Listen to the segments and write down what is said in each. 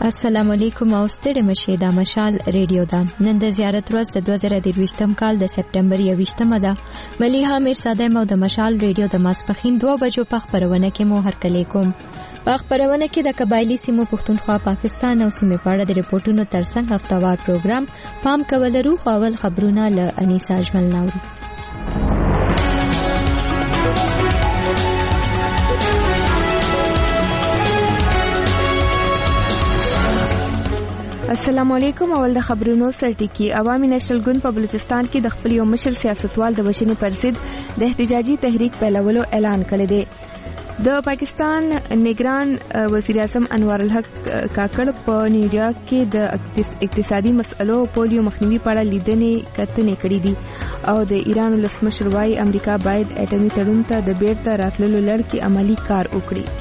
السلام علیکم او ستړي مشه دا مشال ریډیو دا نن د زیارت ورځ د 2023م کال د سپټمبر 28مه ده. ملیحه میرزاده مو د مشال ریډیو د ماسپخین 2 بجو په خبرونه کې مو هرکلی کوم. په خبرونه کې د قبایلی سیمو پښتونخوا پاکستان او سیمه پاړه د ریپورتونو ترڅنګ هفتوار پروګرام پام کولرو خپل خبرونه ل انیسا اجمل ناوړي. السلام علیکم. اول د خبرونو سرټکی. عوامي نېشنل ګوند په بلوچستان کې د خپل یو مشر سیاستوال د وژنې پر ضد د احتجاجي تحریک پیلولو اعلان کړی دی. د پاکستان نگران وزیر اعظم انوار الحق کاکړ په نیویارک کې د اقتصادي مسلو او پولیو مخنیوي په اړه لیدنې کتنې کړې دي او د ایران ولسمشر وايي امریکا باید اټومي تړون ته د بیرته راتللو لړ کې عملی کار وکړي.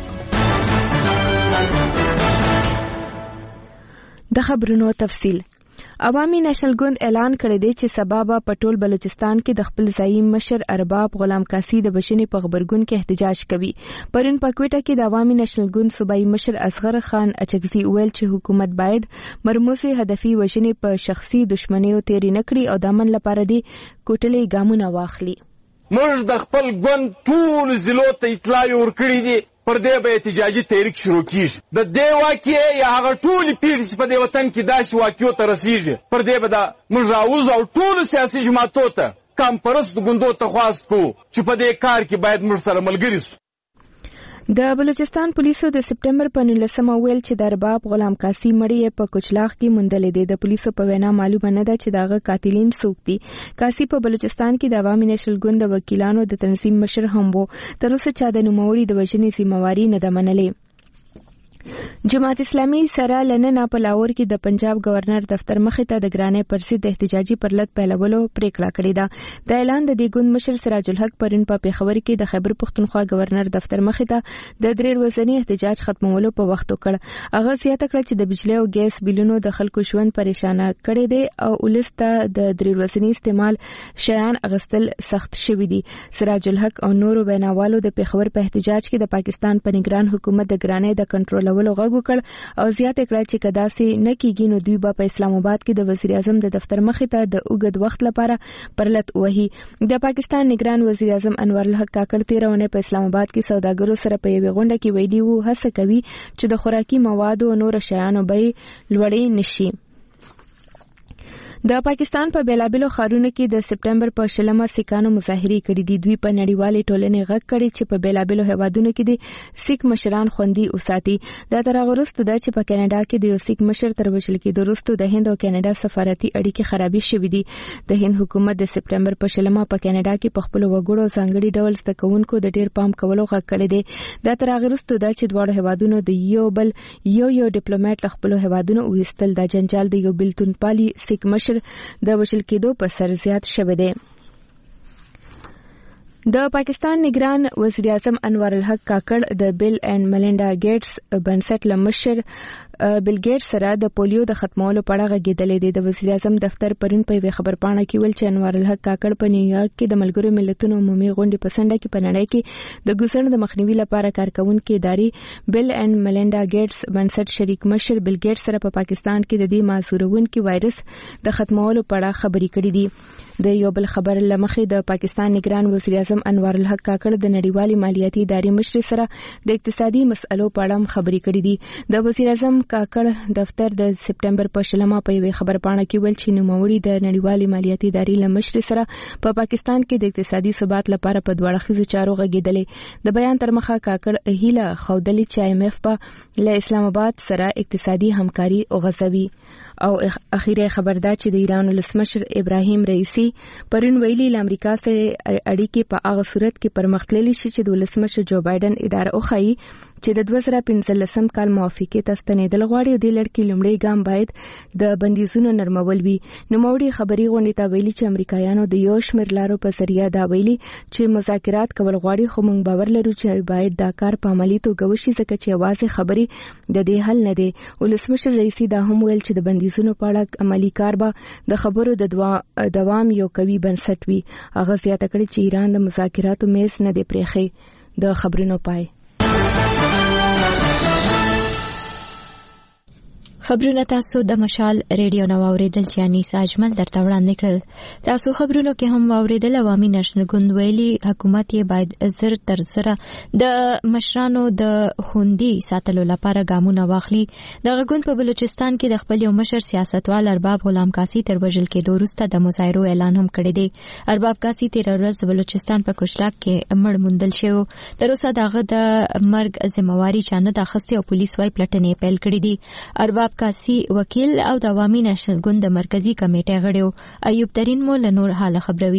د خبرونو تفصیل. عوامي نېشنل ګوند اعلان کړی دی چې سبا به په ټول بلوچستان کې د خپل ځایي مشر ارباب غلام قاسی د بشنې په خبرګون کې احتجاج کوي. پرون په کوټه کې د عوامي نېشنل ګوند صوبایي مشر اصغر خان اچکزي ویل چې حکومت باید مرموزه هدفي وژنې په شخصي دښمنیو تیری نکړي او د امن لپاره دی کوټلې ګامونه واخلي. موږ د خپل ګوند ټول ضلعو ته اطلاع ورکړې دي پر دې به احتجاجي تحریک شروع کیږي. د دې واقعې یا هغه ټولې پیښې چې په دې وطن کې داسې واقعو ته رسیږي پر دې به د موږ راوځو او ټولو سیاسي جماعتو ته کمپرستو ګوندو ته خواست کوو چې په دې کار کې باید موږ سره ملګري سو. د بلوچستان پولیسو د سپټمبر په 19مه ویل چې د ارباب غلام قاسی مړی په کوچلاغ کې موندلې دی. د پولیسو په وینا معلومه نه ده چې داغه قاتلین څوک دي. قاسی په بلوچستان کې د عوامي نېشنل ګوند د وکیلانو د تنظیم مشر هم وو. تر اوسه چا د نوموړي د وژنې ذمہواری نه ده منلې. جماعت اسلامي سره لنن په لاهور کې د پنجاب گورنر دفتر مخې ته د ګرانې پر ضد احتجاجي پرلط پیلولو پریکړه کړې ده. د اعلان د دې ګوند مشر سراج الحق پرون په پیښور کې د خیبر پښتونخوا گورنر دفتر مخې ته د 3 ورځني احتجاج ختمولو په وخت وکړ. هغه زیاته کړه چې د بجلی او ګیس بیلونو د خلکو ژوند پریشانه کړی دی او ولسته د 3 ورځني استعمال شیان اغستل سخت شوی دي. سراج الحق او نورو ویناوالو د پیښور په احتجاج کې د پاکستان په نگران حکومت د ګرانې د کنټرولولو غږ وکړ او زیاته کړه چې کدا سي نه کیږي نو دوی په اسلام آباد کې د وزیر اعظم د دفتر مخې ته د اوږد وخت لپاره پرلط وهي. د پاکستان نگران وزیر اعظم انوار الحق کاکړ 13 په اسلام آباد کې سوداګرو سره په یوه غونډه کې ویلي وو هڅه کوي چې د خوراکي موادو او نور شیانو بیې لوړې نشي. د پاکستان په بیلابلو ښارونو کې د سپټمبر په 20مه سیکانو مظاهرې کړې دي. دوی په نړیوالې ټولنې غږ کړي چې په بیلابلو هیوادونو کې د سیک مشران خوندي وساتي. دا تر هغه وروسته ده چې په کاناډا کې د یو سیک مشر تر وژل کېدو وروسته د هند او کاناډا سفارتي اړیکې خرابې شوې دي. د هند حکومت د سپټمبر په 20مه په کاناډا کې په خپل وګړو ځانګړي ډول زده کوونکو د ډیر پام کولو غږ کړی دی. دا تر هغه وروسته ده چې دواړو هیوادونو د یو بل یو ډیپلوماټ له خپل هیوادونو وېستل. دا جنجال د یو بلتون پالي سیک مشر د وشل کېدو په سر زیات شوی دی. د پاکستان نگران وزیر اعظم انوار الحق کاکړ د بیل اینڈ ملینډا ګیټس بنسټ له مشر بیل ګیټس سره د پولیو د ختمولو په اړه غږېدلې دی. د وزیر اعظم دفتر پرون په یوه خبرپاڼه کې ویل چې انوار الحق کاکړ په نیویارک کې د ملګرو ملتونو عمومي غونډې په سنډه کې په نړۍ کې د ګوزړ د مخنیوي لپاره کارکونکو ادارې بیل اینڈ ملینډا ګیټس بنسټ شریک مشر بیل ګیټس سره په پاکستان کې د دې معذورونکو وایرس د ختمولو په اړه خبرې کړې دي. د یو بل خبر لمخې د پاکستان نگران وزیر اعظم انوار الحق کاکړ د نړیوالې مالیاتي ادارې مشر سره د اقتصادي مسلو په اړه خبرې کړې دي. د وزیر اعظم کاکړ دفتر د سپټمبر په 20مه په یوه خبرپاڼه کې ویل چې نوموړي د نړیوالې مالیاتي ادارې له مشر سره په پاکستان کې د اقتصادي ثبات لپاره په دوه اړخیزو چارو غږېدلې. د بیان تر مخه کاکړ هیله ښودلې چې IMF په له اسلام آباد سره اقتصادي همکاري وغځوي. او اخیری خبر دا چې د ایران ولسمشر ابراهیم رئیسی پرون ویلي له امریکا سره اړیکې په هغه صورت کې پرمختللې شي چې د ولسمشر جو بایدن اداره وخایي چې د 2015 کال موافقې ته ستنېدل غواړي او د لړ کې لومړی ګام باید د بندیزونو نرمول وي. نوموړي خبري غونډې ته ویلي چې امریکایانو د یو شمېر لارو په ذریعہ دا ویلي چې مذاکرات کول غواړي خو موږ باور لرو چې باید دا کار په عملي توګه وشي ځکه چې یوازې خبري د دې حل نه دی. ولسمشر رئیسی دا هم ویل چې د بندیزونو په اړه عملي کار به د خبرو د دوام یو قوي بنسټ وي. هغه زیاته کړې چې ایران د مذاکراتو میز نه دی پرېښی. د خبرونو پای. خبرونه تاسو د مشال ریډیو نو اوریدل چې انیس اجمل درته وړاندې کړل. تاسو خبرونو کې هم اوریدل عوامي نېشنل ګوند ویلي حکومت یې باید زر تر زره د مشرانو د خوندي ساتلو لپاره ګامونه واخلي. دغه ګوند په بلوچستان کې د خپل یو مشر سیاستوال ارباب غلام قاسی تر وژل کېدو وروسته د مظاهرو اعلان هم کړی دی. ارباب قاسی تیر ورځ بلوچستان په کوشلاک کې مړ موندل شو. تر اوسه دغه د مرګ ذمہواری چا نه اخیستې او پولیس وايي پلټنې پیل کړې دي. ارباب قاسی وکیل او د عوامي نېشنل ګوند د مرکزی کمیټې غړی ایوب ترين مو له نور حاله خبروي.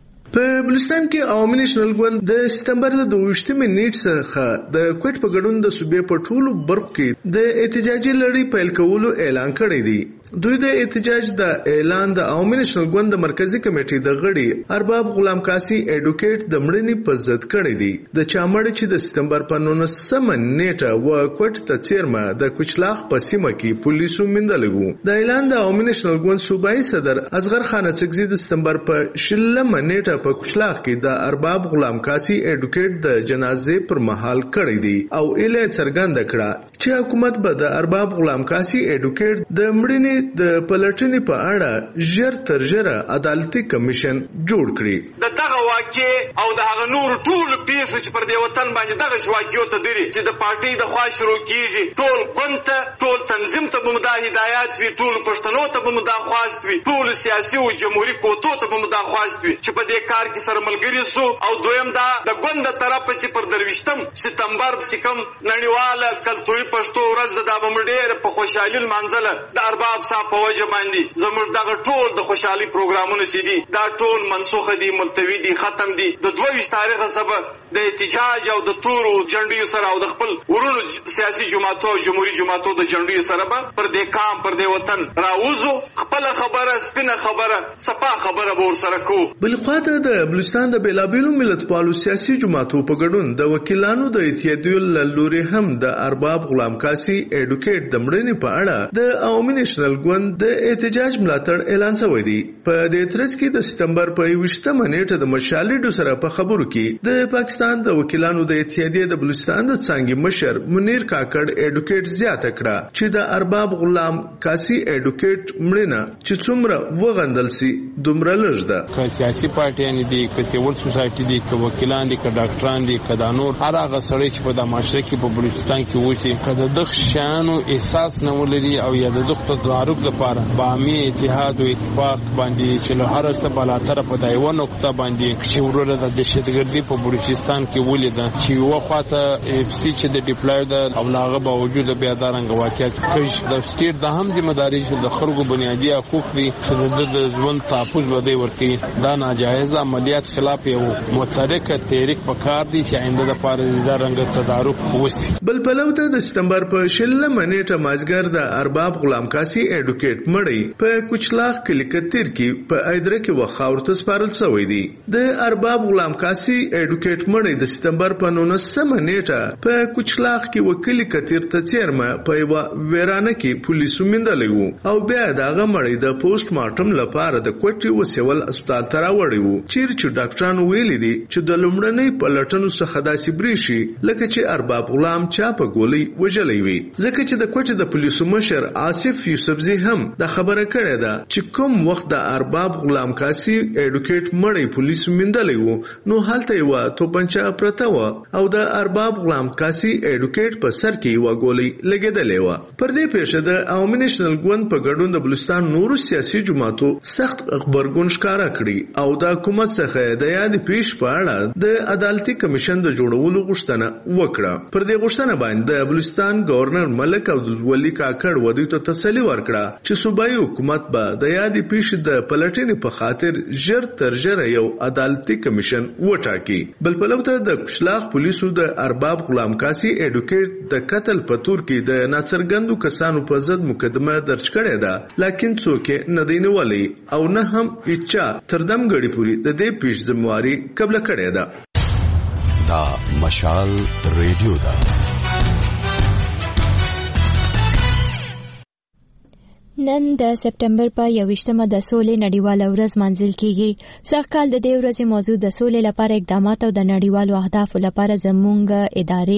په بلوچستان کې عوامي نېشنل ګوند د سپتمبر د 22 نیټ څخه د کوټ په ګډون د صوبې په ټولو برخو کې د احتجاجي لړۍ پیل کولو اعلان کړی دی. دوی د احتجاج د اعلان د عوامي نېشنل ګوند د مرکزی کمیټې د غړي ارباب غلام قاسی اډوکیټ د مړینې په ضد کړی دی. د چامړ چې د سپتمبر په 19 نیټه و کوټ ته چیرمه د کوچلاخ په سیمه کې پولیسو مندلګو. د اعلان د عوامي نېشنل ګوند صوبایي صدر اصغر خان اڅکزي د سپتمبر په 16 نیټه په کوچلاخ کې د ارباب غلام قاسی اډوکیټ د جنازې پر مهال کړی دی او اله څرګنده کړه چې حکومت به د ارباب غلام قاسی اډوکیټ د مړینې د پلټنې په اړه ژر تر ژره عدالتي کمیشن جوړ کړي. دغه واقع او د هغه نور ټول پیښې چې پر دې وطن باندې دغه شواکیو ته دري چې د پارټي د خوا شروع کیږي ټول ګوند ټول تنظیم ته به مدا هدایت وي ټول پښتنو ته به مدا خواست وي ټول سیاسي او جمهوریت کوتو ته به مدا خواست وي چې په دې کار کې سره ملګری سو. او دویم دا د ګوند طرف چې پر 23 سپتمبر د کوم نړیواله کلتوري پښتو ورځ د بمډیر په خوشحالي منځله د ارباب صاحب په وجه باندې زموږ دغه ټول د خوشحالي پروګرامونه چې دي دا ټول منسوخ دي ملتوي دي ختم دي. د 22 تاریخ سبب د احتجاج او د تورو جنډیو سره او د خپل ورونو سیاسي جماعتو جمهوریت جماعتو د جنډیو سره پر دې کام پر دې وطن راوځو. خپل خبره سپینه خبره صفا خبره ور سره کو. بل خواته د بلوچستان د بیلابیلو ملتپالو سیاسي جماعتو په ګډون د وکیلانو د اتحادیو لوري هم د ارباب غلام قاسی اډوکیټ د مړینې په اړه د عوامي نېشنل ګوند د احتجاج ملاتړ اعلان شوی دی. په دې ترڅ کې د سپتمبر په 20 نیټه د مشالډو سره په خبرو کې د پاکستان د وکیلانو د اتحادیې د بلوچستان د څنګه مشر منیر کاکړ اډوکیټ زیاته کړه چې د ارباب غلام قاسی اډوکیټ مړینه چې څومره وغندل سي دومره لږ ده. که سیاسي پارټیان دي که سیول سوسایټي دي که وکیلان دي که ډاکټران دي که دا نور هر هغه سړی چې په د معاشره کې په بلوچستان کې وشي که د دغه شیانو احساس نه ولري او یا د دغه تعارف لپاره باهمي اتحاد او اتفاق باندې چې له هر څه بلاتر په دایو نقطه باندې چې وروره د دهشتګردي په بلوچستان کې ولیده چې یو خواته اف سي چې د ډیپلای د او لاغه باوجود بیا دا رنګ واقعیت کوي د سټیټ د هم ذمہداري چې د خلکو بنیادی حقوق دي چې د ژوند تحفظ ودی ورکي دا ناجایز عملیات خلاف یو متحرک تحریک پکار دي چې آینده د پاره د رنګ تدارک وسی. بل پلوته د سپتمبر په 16 نیټه مازګر د ارباب غلام قاسی اډوکیټ مړی په کوچلاخ کلیکتیر کې په ایدره کې وخاور ته سپارل شوی دی. د ارباب غلام قاسی اډوکیټ مړی د سپتمبر په 19 نیټه په کوچلاخ کې وکیل کتیر ته چیرمه په یو ویرانه کې پولیسو مندلګو او بیا دغه مړی د پوسټ مارټم لپاره د کوټي وسیول هسپتال ته راوړی وو. چیرې ډاکټرانو ویلي دي چې د لومړنۍ پلټنو څخه داسې بریشي لکه چې ارباب غلام چا په ګولۍ وژلی وي. ځکه چې د کوټي د پولیسو مشر آصف یوسفزي هم د خبره کړې ده چې کوم وخت د ارباب غلام قاسی اډوکیټ مړی پولیسو مندلی وو نو هلته یو توپنچه پرته و او د ارباب غلام قاسی اډوکیټ په سر کې یو ګولۍ لګیدلې و. پر دې پیښه د عوامي نېشنل ګوند په ګډون د بلوچستان نورو سیاسي جماعتو سخت خبرګون ښکارا کړی او د حکومت څخه د یاد پیښ په اړه د عدالتي کمیشن د جوړولو غوښتنه وکړه. پر دې غوښتنه باندې د بلوچستان گورنر ملک عبدالولي کاکړ ودی ته تسلی ورکړه چې صوبایي حکومت به د یاد پیښ د پلټنې په خاطر ژر تر ژره یو عدالتي کمیشن وټاکي. بل پلوته د کوچلاخ پولیسو د ارباب غلام قاسی اډوکیټ د قتل په تور کې د ناڅرګندو کسانو په ضد مقدمه درج کړې ده لکن څوک نه دی نیولې او نه هم اچا تر دم غړي پوری د دې پیښ ذمہواری قبل کړې ده. دا مشال ریډیو ده. نن د سپتمبر په 21مه د سولې نړیواله ورځ منځل کیږي. سږ کال د دې ورځې موضوع د سولې لپاره اقدامات او د نړیوالو اهدافو لپاره زموږ ادارې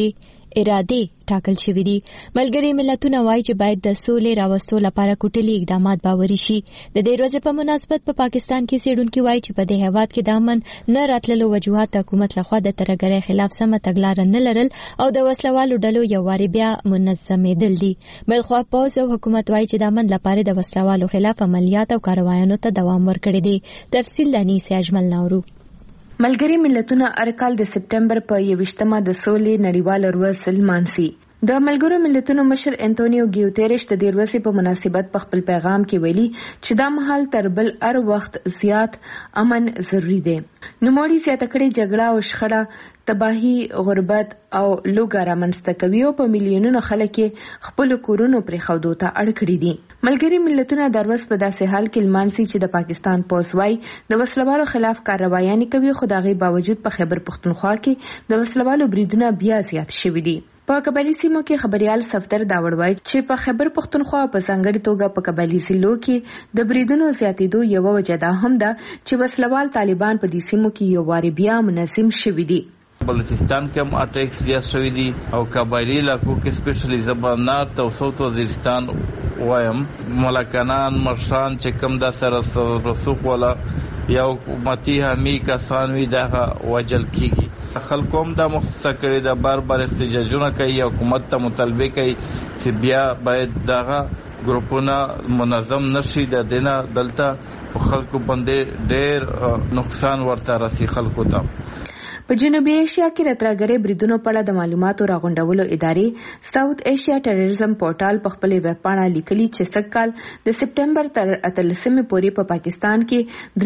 اراده ټاکل شوې دي. ملګري ملتونه وایي چې باید د سولې راوستو لپاره کوټلي اقدامات باوري شي. د دې ورځې په مناسبت په پاکستان کې څېړونکي وایي چې په دې هیواد کې د امن نه راتللو وجوهات حکومت لخوا د ترهګرۍ خلاف سمه تګلاره نه لرل او د وسلوالو ډلو یو واري بیا منظمېدل دي. بلخوا پوځ او حکومت وایي چې د امن لپاره د وسلوالو خلاف عملیات او کاروایانو ته دوام ورکړی دی. تفصیل لانی سي اجمل نورو. ملګري ملتونه ارکال د سپټمبر په 21مه د سولې نړیواله ورځ لمانځي. د ملګرو ملتونو مشر انټونیو ګیوتيرش د دې ورځې په مناسبت په خپل پیغام کې ویلي چې دا مهال تر بل هر وخت زیات امن ضروری دی. نوموړي زیاته کړې جګړه او شخړه تباہي، غربت او لوږه رامنځته کوي او په میلیونونو خلک خپل کورونو پرې خودو ته اړ کړي دي. ملګري ملتونه د ورځ په داسې حال کې لمانځي چې د پاکستان پوځ وايي د وسلوالو خلاف کاروایانې کوي، خو د هغې باوجود په خیبر پښتونخوا کې د وسلوالو بریدونه بیا زیات شوي دي. په قبایلی سیمو کې خبريال صفدر داوړ وایي چې په خیبر پښتونخوا په ځانګړي توګه په قبایلی ضلعو کې د بریدونو زیاتېدو یو وجه دا هم ده چې وسلوال طالبان په دې سیمو کې یو واري بیا منظم شوي دي. بلوچستان کې هم اټیکس زیات شوي دي او قبایلی علاقو کې سپیشلی زبانار او ساوث وزیرستان وایم ملکانان مشران چې کم دا سره رسوخ ولا یا حکومتي حمي کسان وي دا وجل کیږي. خلکو هم دا مخصصه کړې ده، بار احتجاجونه کوي، حکومت ته مطالبه کوي چې بیا باید دغه ګروپونه منظم نشي. د دینه دلته خلکو باندې ډېر نقصان ورته رسي خلکو ته. په جنوبي ایشیا کې د ترهګرۍ بریدونو په اړه د معلوماتو راغونډولو ادارې ساوث ایشیا ټیرریزم پورټال په خپل ویب پاڼه لیکلي چې سږکال د سپټمبر تر 18 پورې په پاکستان کې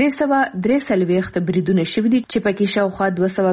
343 بریدونه شوي دي چې پکې شاوخوا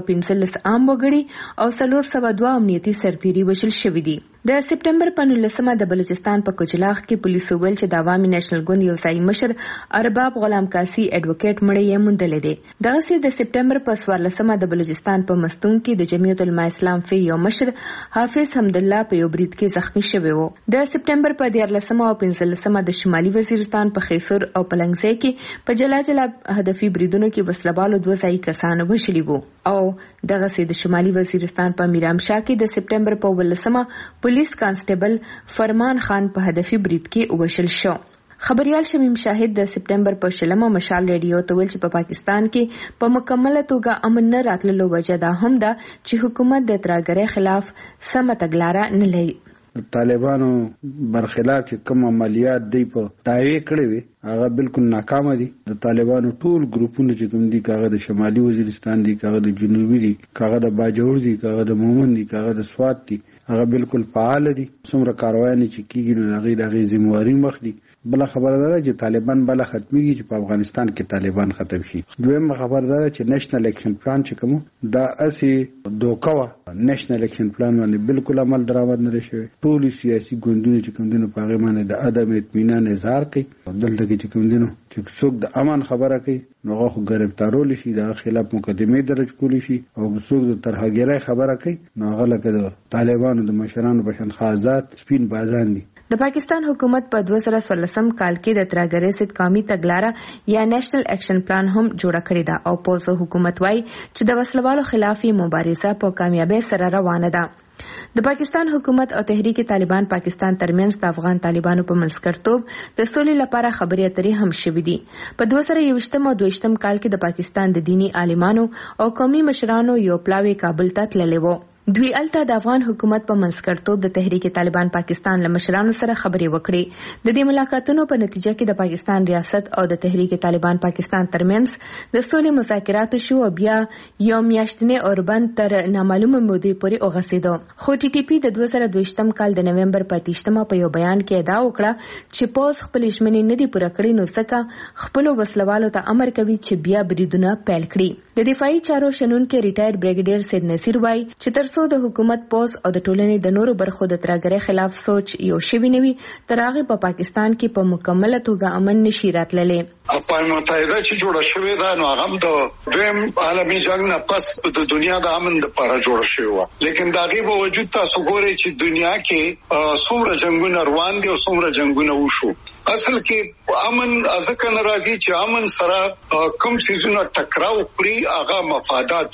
215 عام وګړي او 402 امنیتي سرتیري وژل شوي دي. د سپټمبر په 19مه د بلوچستان په کوچلاغ کې پولیسو ویل چې د عوامي نېشنل ګوند یو ځای مشر ارباب غلام قاسي اډوکیټ مړی یې موندلې دی. دغه د سپټمبر په 14مه د بلوچستان په مستون کې د جمعیت العلماء اسلام فی یو مشر حافظ حمدالله په یو برید کې زخمی شوی و. د سپټمبر په 14مه او 15مه د شمالي وزیرستان په خیسور او پلنګزی کې په جلا هدفي بریدونو کې وسلوالو 2 ځای کسان وژلي وو او دغه د شمالي وزیرستان په میرامشاه کې د سپټمبر په 18مه پولیس کانسټیبل فرمان خان په هدفي برید کې وژل شو. خبريال شمیم شاهد د سپټمبر په 20مه مشال ریډیو ته ویل چې په پاکستان کې په مکمله توګه امن نه راتللو وجه دا هم ده چې حکومت د ترهګرۍ خلاف سمه تګلاره نه لري. طالبانو برخلاف چې کوم عملیات دی په دایې کړې وي هغه بالکل ناکامه دي. د طالبانو ټول ګروپونه چې کوم دي، کاغه د شمالي وزیرستان دي، کاغه د جنوبي دي، کاغه د باجوړ دي، کاغه د مومن دي، کاغه د سوات دي، هغه بالکل فعال دي. څومره کاروایي چې کیږي نو هغه د ذمہواری مخ دي. بل خبردار چې طالبان بل ختميږي چې په افغانستان کې طالبان ختم شي. دویم خبردار چې نېشنل اکشن پلان چې کوم دا اسی دوکوا نېشنل اکشن پلان باندې بالکل عمل درآمد نه شوی. ټول سیاسي ګوندونه چې کوم دینو په هغه باندې د عدم اطمینان اظهار کوي. دلته کې چې کوم دینو چې څوک د امن خبره کوي نو هغه گرفتارول شي، د خلاف مقدمه درج کول شي، او څوک د ترهګرۍ خبره کوي نو هغه لکه د طالبانو د مشرانو په شان خازات سپین بازان دي. د پاکستان حکومت په 2014 کال کې د ترهګرۍ ضد قومي تګلاره یا نېشنل اکشن پلان هم جوړ کړی دا او پوز حکومت وايي چې د وسلوالو خلاف مبارزه په کامیابی سره روانه ده. د پاکستان حکومت او تحریک طالبان پاکستان ترمنځ د افغان طالبانو په منځګړیتوب د سولې لپاره خبرې اترې هم شوې دي. په 2021 او 2022 کال کې د پاکستان د دینی عالمانو او قومي مشرانو یو پلاوی کابل ته تللی و. دوی الته د افغان حکومت په منځګړیتوب د تحریک طالبان پاکستان له مشرانو سره خبرې وکړې. د دې ملاقاتونو په نتیجه کې د پاکستان ریاست او د تحریک طالبان پاکستان ترمنځ د سولې مذاکرات شو او بیا یو میاشتنی اوربند تر نامعلومه مودې پورې وغځېدو. خو ټي ټي پی د 2022 کال د نومبر په 30مه په یو بیان کې ادعا وکړه چې پوز خپل ژمنې نه دي پوره کړې، نو ځکه خپل وسلوالو ته امر کوي چې بیا بریدونه پیل کړي. د دفاعي چارو شنونکو ریټایر بریګیډیر سید نصیر وایي چې ترڅو د حکومت پوز او د ټولنې د نورو برخو د ترهګرۍ خلاف سوچ یو شوی نوي تر هغه په پاکستان کې په مکمله توګه امن نشي راتللی. اقوام متحده چې جوړه شوې ده نو هغه د دویم عالمي جنگ نه پس د دنیا د امن لپاره جوړه شوې و، لیکن دا غي په وجود تاسو ګورئ چې دنیا کې څومره جنگونه روان دي او څومره جنگونه وشو. اصل کې امن ځکه ناراضي چې امن سره کوم څیزونه ټکراو کړی هغه مفادات وي.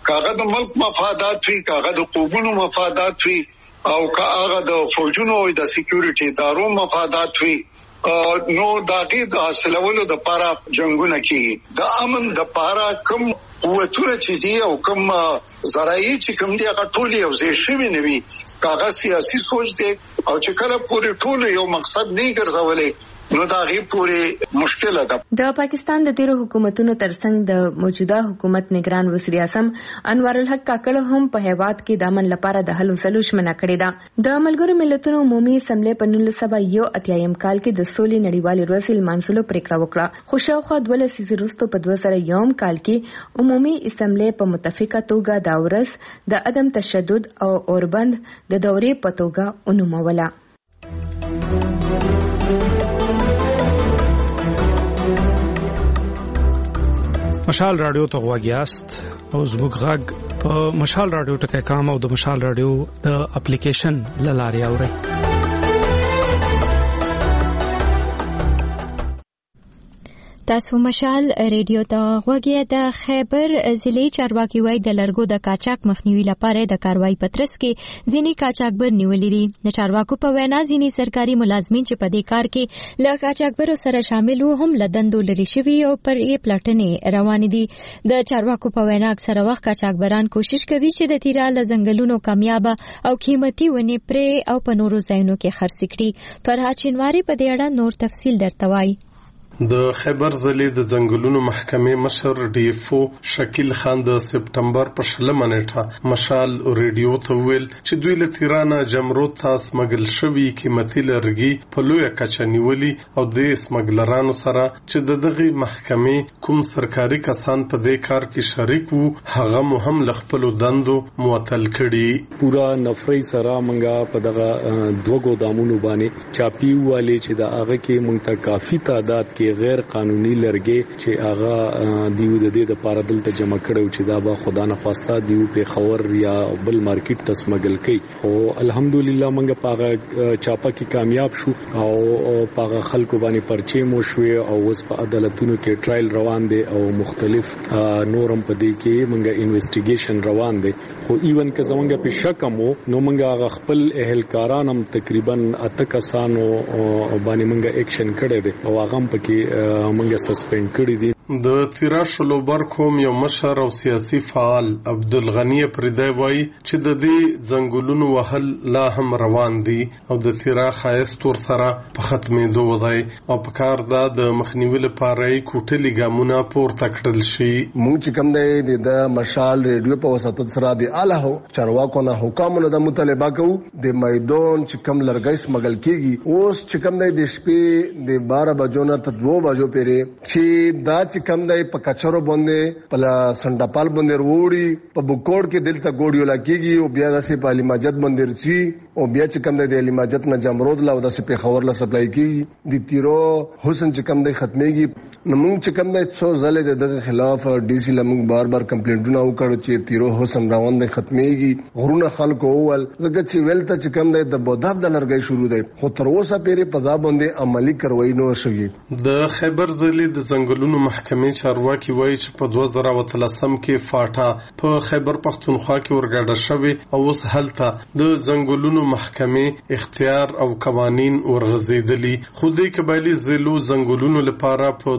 کاغه د ملک مفادات وی، کاغه د قومونو مفادات وی، او کاغه د فوجونو او د سکیورټي ادارو مفادات وی، نو داغه د حاصلولو د لپاره جنگونه کوي. د امن د لپاره کوم قوتونه چې دي او کوم زراعي چې کوم دي هغه ټول یو ځای شوي نه وي. کاغه سیاسي سوچ دی او چې کله پورې ټول یو مقصد نه ګرځولې نو دا غي پورې مشکله ده. د پاکستان د تیرو حکومتونو ترڅنګ د موجوده حکومت نگران وزیر اعظم انور الحق کاکړ هم په هیواد کې د امن لپاره د حل وسلو ژمنه کړې ده. د ملګرو ملتونو عمومي اسمبلی په 1981 کال کې د سولې نړیوالې ورځې لمانځلو پریکړه وکړه، خو شاوخوا 12 لسیزې وروسته په 2001 کال کې عمومي اسمبلی په متفقه توګه دا ورځ د عدم تشدد او اوربند د دورې په توګه ونوموله. مشال رادیو ته غواګیاست او زموږ غږ په مشال رادیو ټکي کام او د مشال رادیو د اپلیکیشن لاري اوري. تاسو مشال ریډیو ته غوږی. د خیبر ضلع چارواکي وایي د لرګو د قاچاق مخنیوي لپاره د کاروایی پترس کې ځینی قاچاقبر نیولې دي. د چارواکو په وینا ځینی سرکاري ملازمین چې په دې کار کې له قاچاقبرو سره شامل وو هم لدندو لري شوي او پر یې پلټنې روان دي. د چارواکو په وینا اکثره وخت قاچاقبران کوشش کوي چې د تیرا له ځنګلونو کامیابه او قیمتي ونې پرې او په نورو ځایونو کې خرڅ کړي. فرهاد شینواری په دې اړه نور تفصیل درته وایي. د خیبر ضلع د ځنګلونو محکمې مشر ډیفو شکیل خان د سپټمبر په 16 نیټه مشال ریډیو ته ویل چې دوی له تیرانه جمرو ته سمګل شوی قیمتي لرګي په لویه کچه نیولي او د سمګلرانو سره چې د دغه محکمې کوم سرکاري کسان په دې کار کې شریک وو هغه مهم لخپلو دندو معطل کړي. پورا نفري سره منګه په دغه دوه ګودامونو باندې چاپی والی چې د هغه کې مونږ ته کافي تعداد کې غیر قانوني لرګي چې هغه دیو د دې د پاره دلته جمع کړو چې دا به خدا نه خواسته دیو په خور یا بل مارکیټ ته سمګل کوي. خو الحمدلله موږ په چاپه کې کامیاب شو او په خلکو باندې پرچې مو شوې او اوس په عدالتونو کې ټرایل روان دي او مختلف نورم په دې کې موږ انویسټیګیشن روان دي. خو ایون که زمونږ په شک مو نو موږ خپل اهلکاران هم تقریبا 8 کسانو باندې موږ اکشن کړی دي او هغه په منګه سسپند کړی دي. د تیرا شلوبر کوم یو مشر او سیاسي فعال عبدالغنی پردای وای چې د دې ځنګلونو وهل لا هم روان دي او د تیرا خایست ور سره په ختمېدو ودی او په کار د مخنیوي لپاره کوټلي ګامونه پورته کړل شي. موږ چې کوم دی د مشال ریډیو په وساتت سره د اعلی چارواکو نه حکامونو د مطالبه کوو د میدان چې کوم لرګي سمګل کیږي اوس چې کوم دی د شپې د 12 بجو نه 2 بجو پورې چې دا چې کم دی په کچرو باندې په سنډاپال باندې وروړي په بوکوړ کې دلته ګوډیو لکېږي او بیا داسې په علي ماجد باندې رچی او بیا چې کم دی د علي ماجد نه جمرود لا او داسې په خور لا سپلای کیږي د تیرو حسن چې کم دی ختميږي. نو موږ چې کم دی څو ځله دغه خلاف ډي سي لمغ بار کمپلینټونه وکړو چې تیرو حسن روان دی ختميږي غرونه خلکو اول زګه چې ویلته چې کم دی د بوداب د لرګي شروع دی خو تر اوسه پیری په ځا باندې عملی کاروایی نه شوی. د خیبر ضلع د ځنګلونو محکمې چارواکي وایي چې په 2013 کې فاټا په خیبر پختونخوا کې ورګډه شوی او اوس هلته د ځنګلونو محکمې اختیار او قوانین ورغزیدلی. خو د قبایلی ضلعو ځنګلونو لپاره په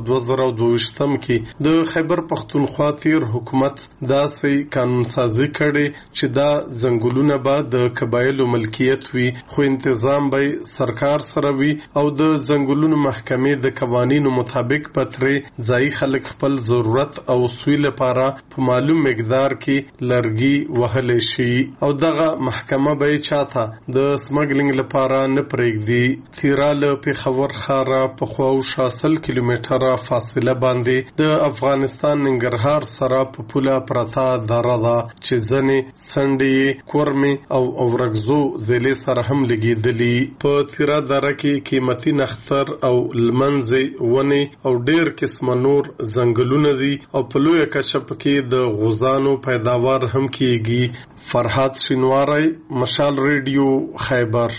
2022 کې د خیبر پختونخوا تیر حکومت داسې قانون سازي کړي چې دا ځنګلونه به د قبایلو ملکیت وي خو تنظیم به سرکار سره وي او د ځنګلونو محکمې د قوانینو مطابق پترې ځای خلک خپل ضرورت او سوی لپاره په معلوم مقدار کې لرګي وهل شي او دغه محکمه به چاته د سمګلینګ لپاره نه پرېږدي. تیرا له پیښور ښار په خوا 60 کیلومتره فاصله باندې د افغانستان ننګرهار سره په پوله پرتا دره ده چې ځنې سنډي کورمي او اورګزو ضلع سره هم لګیدلی. په تیرا دره کې قیمتي نختر او لمنځ ونی او ډیر قسم نور ځنګلونه دي او په لویه کچه کې د غوزانو پیداوار هم کیږي. فرهاد شینواری مشال ریډیو خیبر.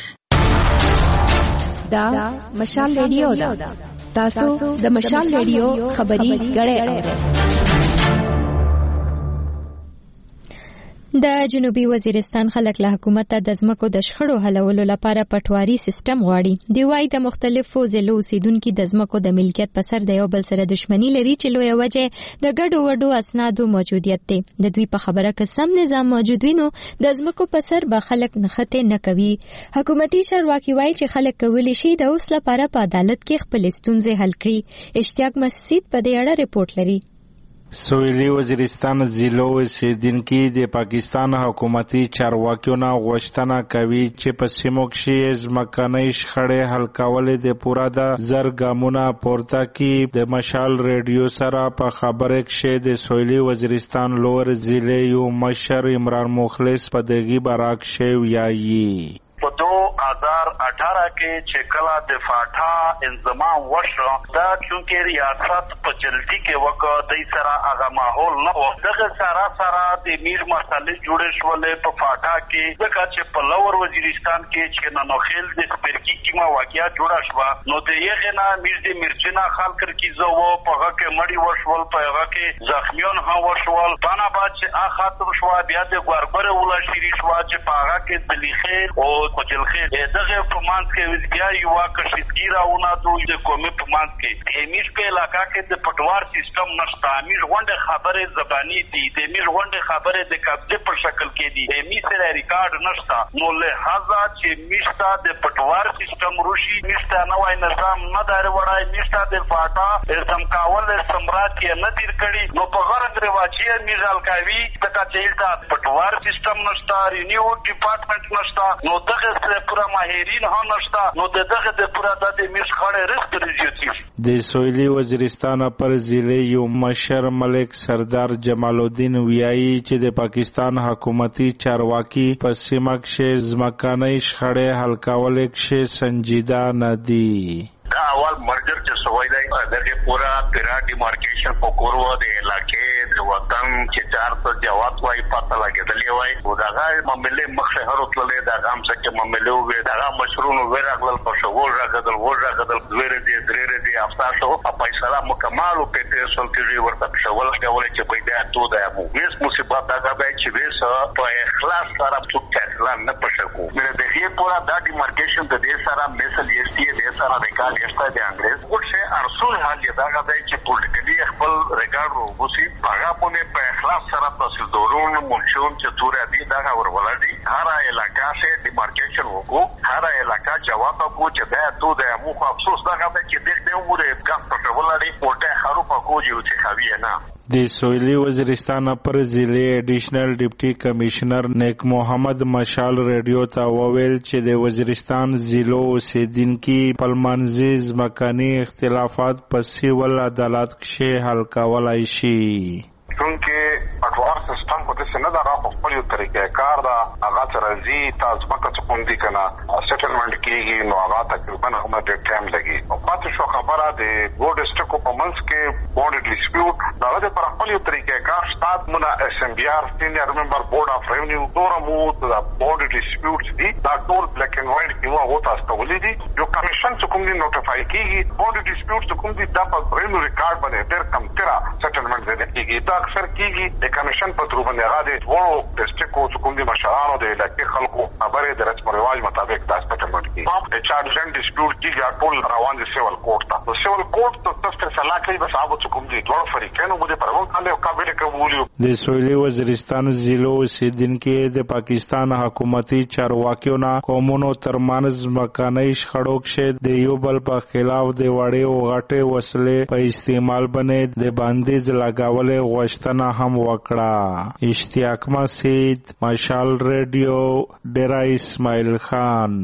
دا مشال ریډیو دا تاسو د مشال ریډیو خبري غړې اورئ. د جنوبي وزیرستان خلک له حکومت د ځمکو د شخړو حلولو لپاره پټواري سیستم غواړي. دی وايي د مختلفو ضلعو اوسیدونکو د ځمکو د ملکیت په سر د یو بل سره دښمني لري چې لویه وجه د ګډو وډو اسنادو موجودیت دی. د دوی په خبره که سم نظام موجود وي نو د ځمکو په سر به خلک نښتې نه کوي. حکومتي چارواکي وايي چې خلک کولی شي د اوس لپاره په عدالت کې خپل ستونزې حل کړي. اشتیاق مسعود په دې اړه رپورټ لري. سویلی وزیرستان ضلعو اوسیدونکو د پاکستان حکومتي چارواکیو نه غوښتنه کوي چې په سیمو کې ځمکنۍ شخړې حل کول د پوره د زر ګامونه پورته کړي. د مشال ریډیو سره په خبره کې د سویلی وزیرستان لور ضلع یو مشر عمران مخلص په دغه براک شو یایي. په 2018 کې چې کله د فاټا انضمام وشو دا چونکه ریاست په جلدی کې وکړ د سره هغه ماحول نه و. دغه سره د میر مسلې جوړې شولې په فاټا کې ځکه چې په لور وزیرستان کې چې ننوخیل د سپرکی کیما واقعیا جوړه شو نو د یغه نه میر د مرچنا خلک کې زو په هغه کې مړی وشول په هغه کې زخمیون هم وشول. بانا بعد چې هغه ختم شو بیا د ګورګره ولا شری شو چې په هغه کې دلیخیل او کوجلخیل دغه په مانس کې بیا یو کشیدګی راونه دوی د قومي په مانس کې امیر په علاقہ کې د پټوار سیستم نشته. امیر غونډه خبره زبانی دي د امیر غونډه خبره د قبضه په شکل کې دي. امیر سره ریکارډ نشته نو له هغه چې میشته د پټوار سیستم روشي میشته نوای نظام نه دار وړای میشته د فاټا زمکاول سمرات کې نه تیر کړي نو په غرض رواجی میزال کاوی تکا چیلتا پټوار سیستم نشته رینیو ډپارټمنټ نشته نو دغه پورا ماهرین هم نشته نو دغه د پورا د میش خړې رسک ریزیوتی. د سویلی وزیرستان پر ضلع یو مشر ملک سردار جمال الدین ویایي چې د پاکستان حکومتي چارواکي په سیمه کې ځمکنۍ شخړې حل کول کې سنجیده نه دي. دا اول مرجر چې سوای دی دغه پورا پیرا ډیمارکیشن په کورو د علاقې د وطن چې چار ته جواب وای پته لګیدلې وای او دغه معاملې مخه هروتلې دا هم څه کې معاملې وې دا مشرونو ورغلل په شغل راغدل ورغدل دې درې افساسو په فیصله مکمل او په تاسو کې ورته شغل غوړي چې پیدا تو دا مو هیڅ مصیبت دا به چې وسه په اخلاص سره څوک فیصله نه پښکو. مې دغه پورا دا ډیمارکیشن د دې سره مثال یې دې سره ریکارډ یسته د انګریز ورشه ارسول حال یې دا غوډه چې پولیټیکلی خپل ریکارډ وروسي هغه په اخلاص سره تحصیلدارون منشون چې تور دي دا ورولدي هر علاقہ سے ډیمارکیشن وکړو هر علاقہ جواب کو چې دا تو د مو افسوس دا غوډه چې دغه عمره کار په ولري ورته خرو په کو چې خوي نه. د سویلی وزیرستان پر ضلع ایډیشنل ډیپټي کمشنر نیک محمد مشال ریډیو ته وویل چې د وزیرستان ضلعو اوسیدونکو په منځ ځمکني اختلافات په سیول عدالت کې حل کولای شي. چونکه پټوار سیستم په دې نه دا راځي په یو طریقې کار دا هغه ترځي تاسو په څه کوم دي کنه سیټلمنټ کیږي نو هغه تقریبا هم د ټایم لګي او پاتې شو خبره د ګوډ ډیسټریکټ په منځ کې بونډ ډیسپیوټ دا د پر خپل یو طریقې کار شتات مونږه اس ام بي ار سینیئر ممبر بورډ اف ریونیو دورا مو د بونډ ډیسپیوټ دي دا ټول بلیک اینڈ وایټ کې هو تاسو ته ولې دي یو کمیشن چې کوم دي نوټیفای کیږي بونډ ډیسپیوټ چې کوم دي دا په ریونیو ریکارډ باندې ډېر کم تیرا سیټلمنټ دي کیږي دا اکثر کیږي د کمیشن په تر باندې راځي وو ډیسټریکټ کوم دي مشرانو د علاقې خلکو خبره د رسم رواج مطابق د سپټلمنټ کې د چارج اند ډیسپیوټ کیږي ټول روان دي سیول کورټ ته سیول کورټ ته فیصله کوي بس هغه کوم دي ټول فریقانو مو دې پرون کاله قابل قبول د سویلی وزیرستان ضلع اوسیدونکو د پاکستان حکومتي چارواکیو نه قومونو ترمنځ مکاني شخړو کې د یو بل په خلاف د وړې او غټې وسلې په استعمال باندې د باندې لګاولې غوښتنه هم وکړه. اشتیاق مسعود مشال ریډیو ډیرا اسماعیل خان.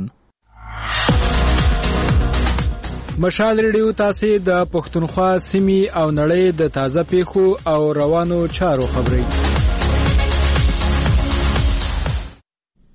مشال ریډیو تاسو د پښتونخوا سیمې او نړۍ د تازه پیښو او روانو چارو خبري.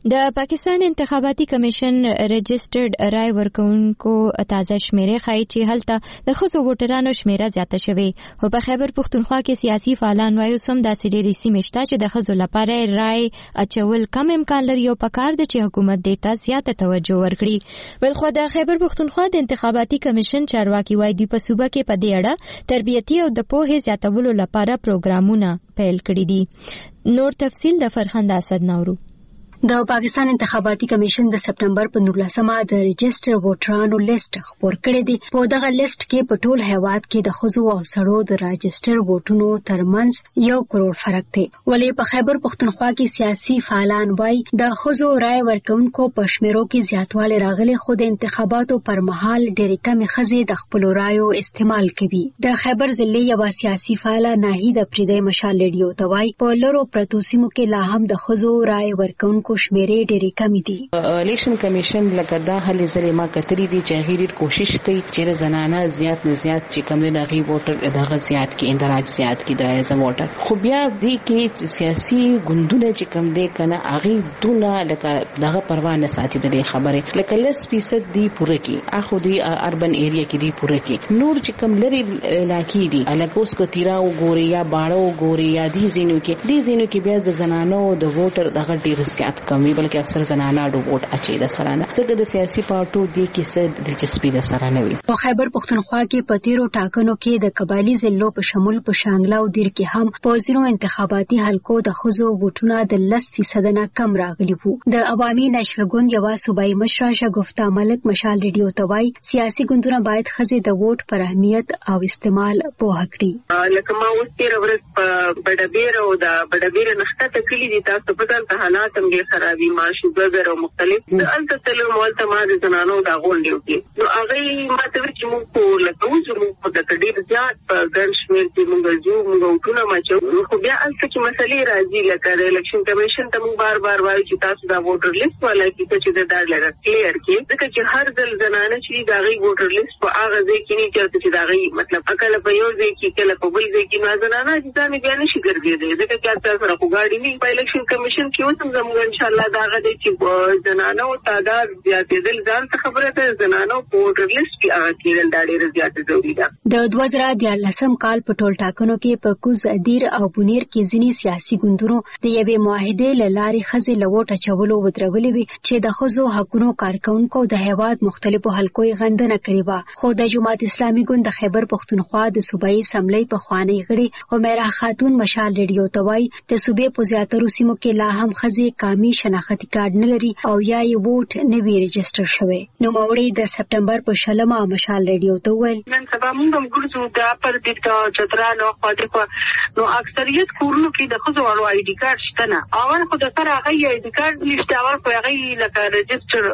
د پاکستان انتخاباتي کمیشن رجسټرډ رای ورکونکو تازه شمیرې ښایي چې هلته د ښځو ووټرانو شمیره زیاته شوې خو په خیبر پښتونخوا کې سیاسي فعالان وایي اوس هم داسې ډېرې سیمې شته چې د ښځو لپاره رای اچول کم امکان لري او پکار ده چې حکومت دې ته زیاته توجه ورکړي. بلخو د خیبر پښتونخوا د انتخاباتي کمیشن چارواکي وایي دوی په صوبه کې په دې اړه تربیتي او د پوهې زیاتولو لپاره پروګرامونه پیل کړي دي. نور تفصیل د فرهنګ اسد نورو. د پاکستان انتخاباتي کمیشن د سپټمبر په 19مه د رجسټر ووټرانو لیست خپور کړی دی. په دغه لیست کې په ټول هیواد کې د ښځو او سړو د رجسټر ووټونو ترمنځ 1 کروڑ فرق دی. ولې په خیبر پښتونخوا کې سیاسي فعالان وایي د ښځو رای ورکونکو په شمیرو کې زیاتوالی راغلی خو د انتخاباتو پر مهال ډېرې کمې ښځې د خپلو رایو استعمال کوي. د خیبر ضلع یوه سیاسي فعاله ناهید افریدی مشال ریډیو ته وایي په لرو پرتو سیمو کې لا هم د ښځو رای ورکونکو شمیرې ډېرې کمې دي. الیکشن کمیشن لکه دا هلې ځلې ما کتلې دي چې هغې ډېر کوشش کوي چې زنانه زیات نه زیات چې کوم دی د هغې ووټر دغه زیات کړي اندراج زیات کړي د ایز ووټر. خو بیا دې کې سیاسي ګوندونه چې کوم دی که نه هغې دونه لکه دغه پروا نه ساتي د دې خبرې لکه 10% دی پوره کړي اخو دی اربن ایریا کې دی پوره کړي. نور چې کوم لرې علاقې دي لکه اوس که تیرا وګوري یا باړه وګوري یا دې ځینو کې بیا د زنانو د ووټر دغه ډېر زیات کمی بلکې اکثر زنانه د ووټ اچي د سره نه ځکه د سیاسي پارټو دی کې څه دلچسپي د سره نه وي. په خیبر پښتونخوا کې په تیرو ټاکنو کې د قبایلي ضلعو په شمول په شانګله او دیر کې هم په ځینو انتخاباتي حلقو د ښځو ووټونه د 10% نه کم راغلي وو. د عوامي نشر ګوند یوه صوبایي مشره شګفته ملک مشال ریډیو ته وایي سیاسي ګوندونه باید ښځې د ووټ پر اهمیت او استعمال پوهه کړي. لکه ما اوس تېره ورځ په بډبیر او د بډبیر نښته کلي دي تاسو په دلته حالات هم خرابي ماشو ګر او مختلف د الته تلو مولته ما د زنانو د غونډې وکړي نو هغه ما ته چې موږ په لکه موږ په د ډېر زیات په ګڼ شمېر کې موږ وټونه ماچو خو بیا الته چې مسلې راځي لکه د الیکشن کمیشن ته موږ بار وایو چې تاسو دا ووټر لیست ولا چې د دا لږه کلیر کې ځکه چې هر ځل زنانه چې دا غي ووټر لیست په هغه ځای کې نه چرته چې دا غي مطلب اکل په یو ځای کې کله په بل ځای کې نه زنانه چې ځان بیا نشي ګرځېدي ځکه چې تاسو سره غاډي نه په الیکشن کمیشن کې اوس زموږ ان شاء الله دا غدي چې زنانو تعداد زیاتېدل ځان ته خبره ده زنانو په ووټر لیست کې هغه کېدل دا ډېر زیات ضروري ده. د 2014 کال په ټول ټاکنو کې په کوز ادیر او بونیر کې ځینې سیاسي ګوندونو د یوې معاهدې له لارې ښځې له ووټ اچولو ودرولې وې چې د ښځو حقونو کارکونکو د هیواد مختلفو حلقو یې غندنه کړې وه. خو د جماعت اسلامي ګوند د خیبر پښتونخوا د صوبایي اسمبلۍ پخوانۍ غړي عمیرا خاتون مشال ریډیو ته وایي د صوبې په زیاترو سیمو کې لا هم ښځې قامي شناختي کارت نه لري او یا یې ووټ نه وی رجسټر شوی. نو موري د سپټمبر په 16مه مشال ریډیو ته ویل نن سبا موږ هم ګرځو د پر د چترانو خاطر نو اکثریت کورونو کې د خزو ورو آی ډی کارت شته نه اول خو د سره هغه آی ډی کارت نشته اول خو هغه لکه رجسټر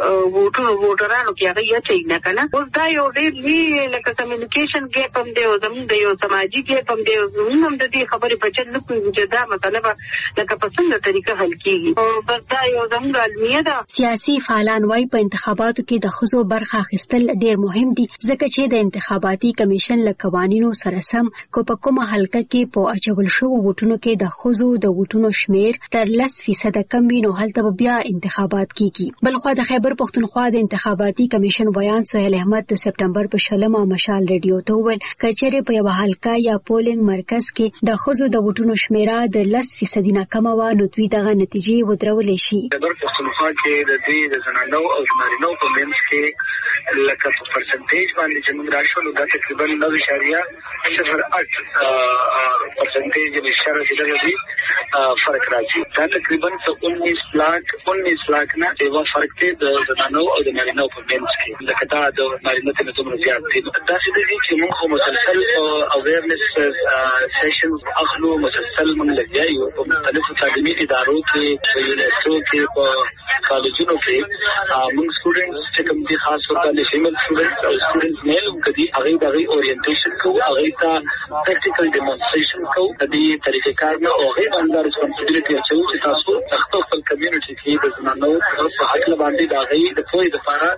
ووټرانو کې هغه یې چي نه کنه اوس دا یو ډېر لکه کمیونیکیشن ګیپ هم دی او زموږ د یو سماجی ګیپ هم دی زموږ هم د دې خبرې په چل نه کوي چې دا مطلب لکه په څنګه طریقه حل کیږي او بس دا یو زموږ علمیه ده. سیاسي فعالان وایي په انتخاباتو کې د ښځو برخه اخیستل ډېر مهم دي ځکه چې د انتخاباتي کمیشن له قوانینو سره سم کو په کومه حلقه کې په اچول شوو ووټونو کې د ښځو د ووټونو شمیر تر 10% کم وي نو هلته بیا انتخابات کیږي. بلخو د خیبر پښتونخوا د انتخاباتي کمیشن بیان سهیل احمد د سپټمبر په 16مه مشال ریډیو ته وویل کچېرې په یوه حلقه یا پولینګ مرکز کې د ښځو د ووټونو شمیره د 10% نه کمه وه نو دوی دغه نتیجې ودرولې شي. خیبر پښتونخوا کې د دې د زنانو او نارینه‌و په منځ کې لکه په پرسنټیج باندې چې موږ راشو دا تقریبا 9.08% د اشاره دي فرق راځي. دا تقریبا 19 लाख نه یو فرق دی د زنانو او د نارینه‌و په منځ کې لکه دا د نارینه ته دومره زیات دی. دا چې موږ مسلسل اویرنس سیشنز اخلو مسلسل موږ لګیایو په مختلفو تعلیمي ادارو کې په یونیورسيټو کې په کالجونو کې موږ سټوډنټس چې کوم دي خاص طور په فیمیل سټوډنټس او سټوډنټس میل کدي هغه د اورینټیشن کوو هغه ته پریکټیکل ډیمونستریشن کوو د دې طریقې کار نه او هغه باندې ریسپانسیبিলিټي چې تاسو خپل کمیونټي کې د زنانو په حق باندې د هغه د پوهې لپاره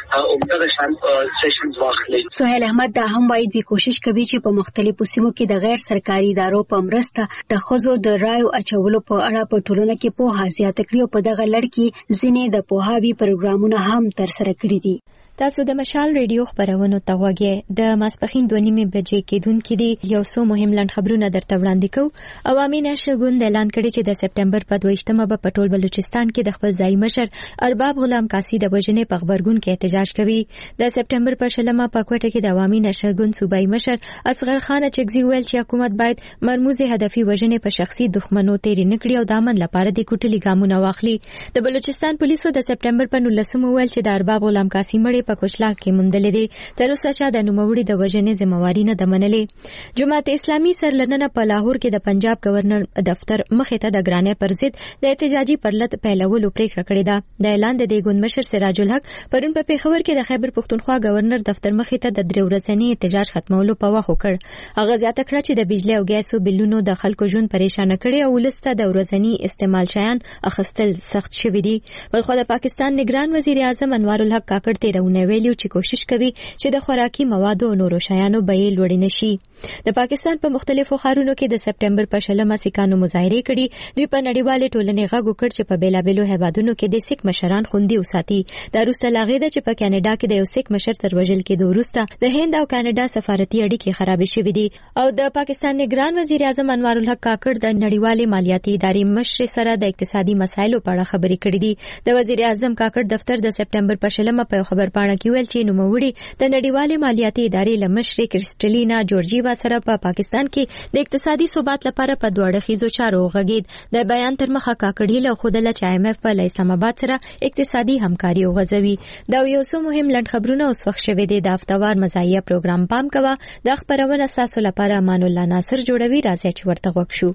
عمده شان سیشنز واخلي. سهیل احمد دا هم وایي دوی کوشش کوي چې په مختلفو سیمو کې د غیر سرکاري ادارو په مرسته د ښځو د رایو اچولو په اړه په ټولنه کې پوهه زیاته کړي او په دغه لړ کې ځینې د پوهاوي پروګرامونه هم ترسره کړي دي. تاسو د مشال ریډیو خبرونو ته وګورئ. د ماسپخین 2:30 بجې کېدونکې دي یو څو مهم لنډ خبرونه درته وړاندې کوو. عوامي نشر ګوند اعلان کړی چې د سپټمبر په 22مه به په ټول بلوچستان کې د خپل ځایي مشر ارباب غلام قاسی د وژنې په خبرګون کې احتجاج کوي. د سپټمبر په 20مه په کوټه کې د عوامي نشر ګوند صوبایي مشر اصغر خان چکزي ویل چې حکومت باید مرموز هدفي وژنې په شخصي دښمنو تیری نکړي او د امن لپاره د کوټلي ګامونه واخلي. د بلوچستان پولیسو د سپټمبر په 19مه ویل چې د ارباب غلام قاسی مړی په کوچلا کې مندلې دي. تر اوسه چا د نوموړي د وژنې ذمہواری نه ده منلې. جماعت اسلامي سرلننه په لاهور کې د پنجاب گورنر دفتر مخې ته د ګرانۍ پر ضد د احتجاجي پرلط پیلولو پریکړه کړې ده. د اعلان د ګوند مشر سراج الحق پرون په پیښور کې د خیبر پښتونخوا گورنر دفتر مخې ته د 3 ورځني احتجاج ختمولو په واخ وکړ. هغه زیاته کړه چې د بجلی او ګیسو بلونو د خلکو ژوند پریشان کړي او ولسته د ورځني استعمال شیان اخستل سخت شوی دي. بلخو د پاکستان نگران وزیر اعظم انوار الحق کاکړ تیرونه ویلو چې کوشش کوي چې د خوراکي موادو او نورو شیانو بیې لوړې نشي. د پاکستان په مختلفو ښارونو کې د سپټمبر په 20مه سیکانو مظاهره کړي. دوی په نړیوالې ټولنې غږ وکړ چې په بیلابېلو هیوادونو کې د سیک مشران خوندي وساتي. دا وروسته لاغې ده چې په کاناډا کې د یو سیک مشر تر وژل کېدو وروسته د هند او کاناډا سفارتي اړیکې خرابې شوې دي. او د پاکستان نگران وزیر اعظم انوار الحق کاکړ د نړیوالې مالیاتي ادارې مشر سره د اقتصادي مسایلو په اړه خبرې کړې دي. د وزیر اعظم کاکړ دفتر د سپټمبر په 20مه په خبر پاڼه کې ویل چې نوموړي د نړیوالې مالیاتي ادارې له مشر کریسټلینا جورجیوا سره په پاکستان کې د اقتصادي ثبات لپاره په دوه اړخیزو چارو غږید. د بیان تر مخه کاکړ له خودله چې IMF په اسلام آباد سره اقتصادي همکاري وغځوي. دا یو څو مهم لنډ خبرونه اوس وخت شوه دي. د هفتوار مزاحیه پروګرام پام کوه. د خبرونه تاسو لپاره امان الله ناصر جوړوي. راځي چې ورته وګ شو.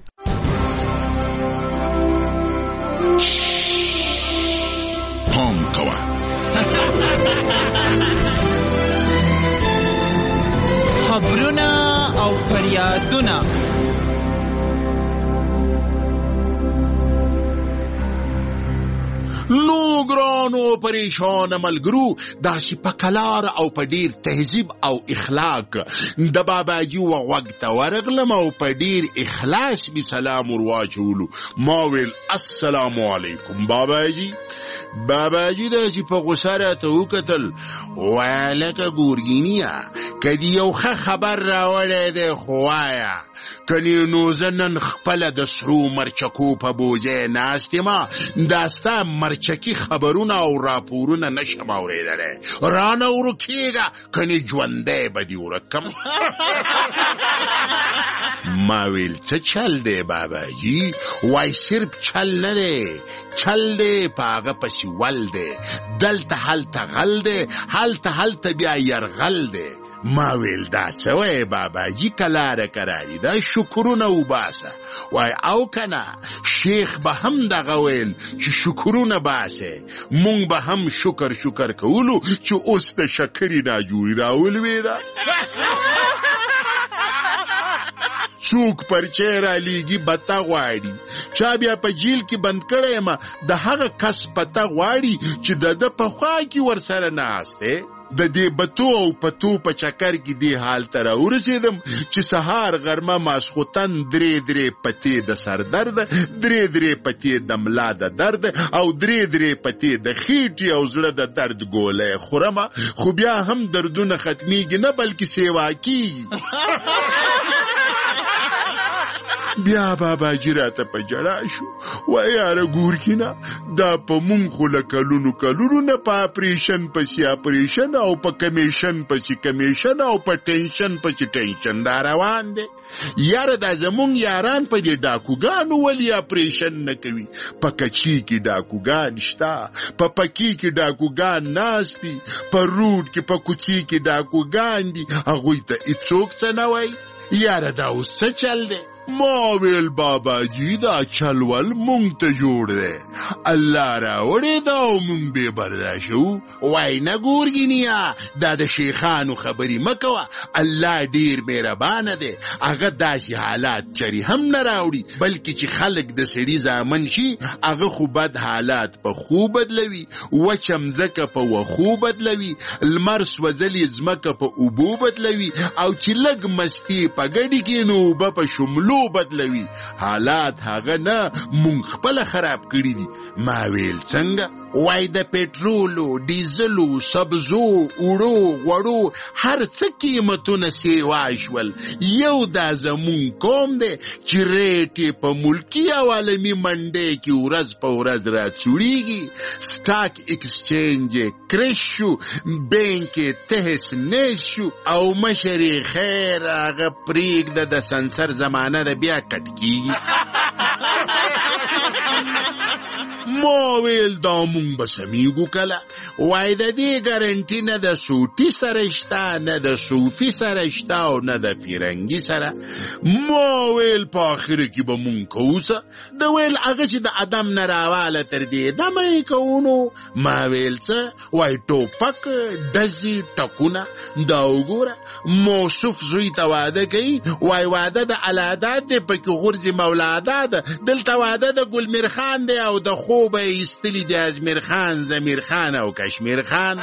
پام کوه. خبرونه او فریادونه نو ګرانو پریشان ملګرو داسې په کلار او په ډیر تهذیب او اخلاق د باباجي وغوږ ته ورغلم او په ډیر اخلاص می سلام ورواچولو. ما ویل السلام علیکم باباجي. باباجي داسې په غوسه راته وکتل. وایه لکه ګورګینیه که دې یو ښه خبر راوړی دی خو وایه کنې نو زه نن خپله د سرو مرچکو په بوجۍ ناست یم. دا ستا مرچکي خبرونه او راپورونه نشم اورېدلی. رانه ورکېږه کنې ژوندی به دې ورکم. ما ویل څه چل دی باباجي؟ وای صرف چل نه دی، چل دی په هغه پسې ول دی. دلته هلته غل دی، هلته بیا یرغل دی. ما ویل دا څه وایې باباجي کلاره کراري دا شکرونه وباسه. وای او کنه شیخ به هم دغه ویل چې شکرونه باسه. مونږ به هم شکر کولو چې اوس د شکرې ناجوړي راولوېده. څوک پرچې را لیږي بته غواړي. چا بیا په جیل کې بند کړی یم د هغه کس پته غواړي چې د ده په خوا کې ورسره ناست دی. د دې بتو او پتو په چکر کې دې حال ته راورسېدم چې سهار غرمه ماسخوتن درې پتې د سر درد، درې پتې د ملا د درد او درې پتې د خېټې او زړه د درد ګولۍ خورمه. خو بیا هم دردونه ختمیږي نه بلکې سیوا کیږي. بیا باباجي راته په جړا شو. وای یاره ګورکینه دا په مونږ خو له کلونو نه په اپریشن پسې اپریشن او په کمیشن پسې کمیشن او په ټینشن پسې ټینشن دا روان دی. یاره دا زمونږ یاران په دې ډاکوګانو ولې اپریشن نه کوي؟ په کچي کې ډاکوګان شته، په پکي کې ډاکوګان ناست دي، په روډ کې په کوڅې کې ډاکوګان دي. هغوی ته هېڅوک څه نه وایي. یاره دا اوس څه چل دی؟ ما ویل بابا جی دا چلول مونږ ته جوړ دی الله راوړې دا او مونږ بې برداشته وای نه ګورګینیا دا د شیخانو خبرې مه کوه الله ډېر مهربانه دی هغه داسې حالات چرې هم نه راوړي بلکې چې خلک د سړي زامن شي هغه خو بد حالات په خو بدلوي وچه مځکه په وښو بدلوي لمر سوځلې ځمکه په اوبو بدلوي او چې لږ مستي په ګډې کې نو اوبه په شملو بدلوي حالات هغه نه مونږ خپله خراب کړي دي ما ویل څنګه وای د پټرولو ډیزلو سبزو اوړو غوړو هر څه قیمتونه سیوا شول یو دا زمون قوم دی چې ریټ یې په ملکي او عالمي منډۍ کې ورځ په ورځ راڅوړېږي سټاک ایکسچینج یې کرش شو بینک یې تهس نیس شو او مشر یې خیر هغه پرېږده د سنسر زمانه ده بیا کټ کېږي ما ویل دا مونږ به سمیږو کله وای د دې ګارنټي نه د سوټي سره شته نه د صوفي سره شته او نه د فرنګي سره ما ویل په آخره کې به مونږ کوو څه د ویل هغه چې د ادم نه راواله تر دې دمه یې کوو ما ویل څه وای ټوپک ډزې ټکونه دا وګوره موصوف زوی ته واده کوي وای واده د الاداد دی پکې غورځي مولادا ده دلته واده د ګلمیر خان دی او د خوبه یې ایستلي د اجمیر خان زمیر خان او کشمیر خان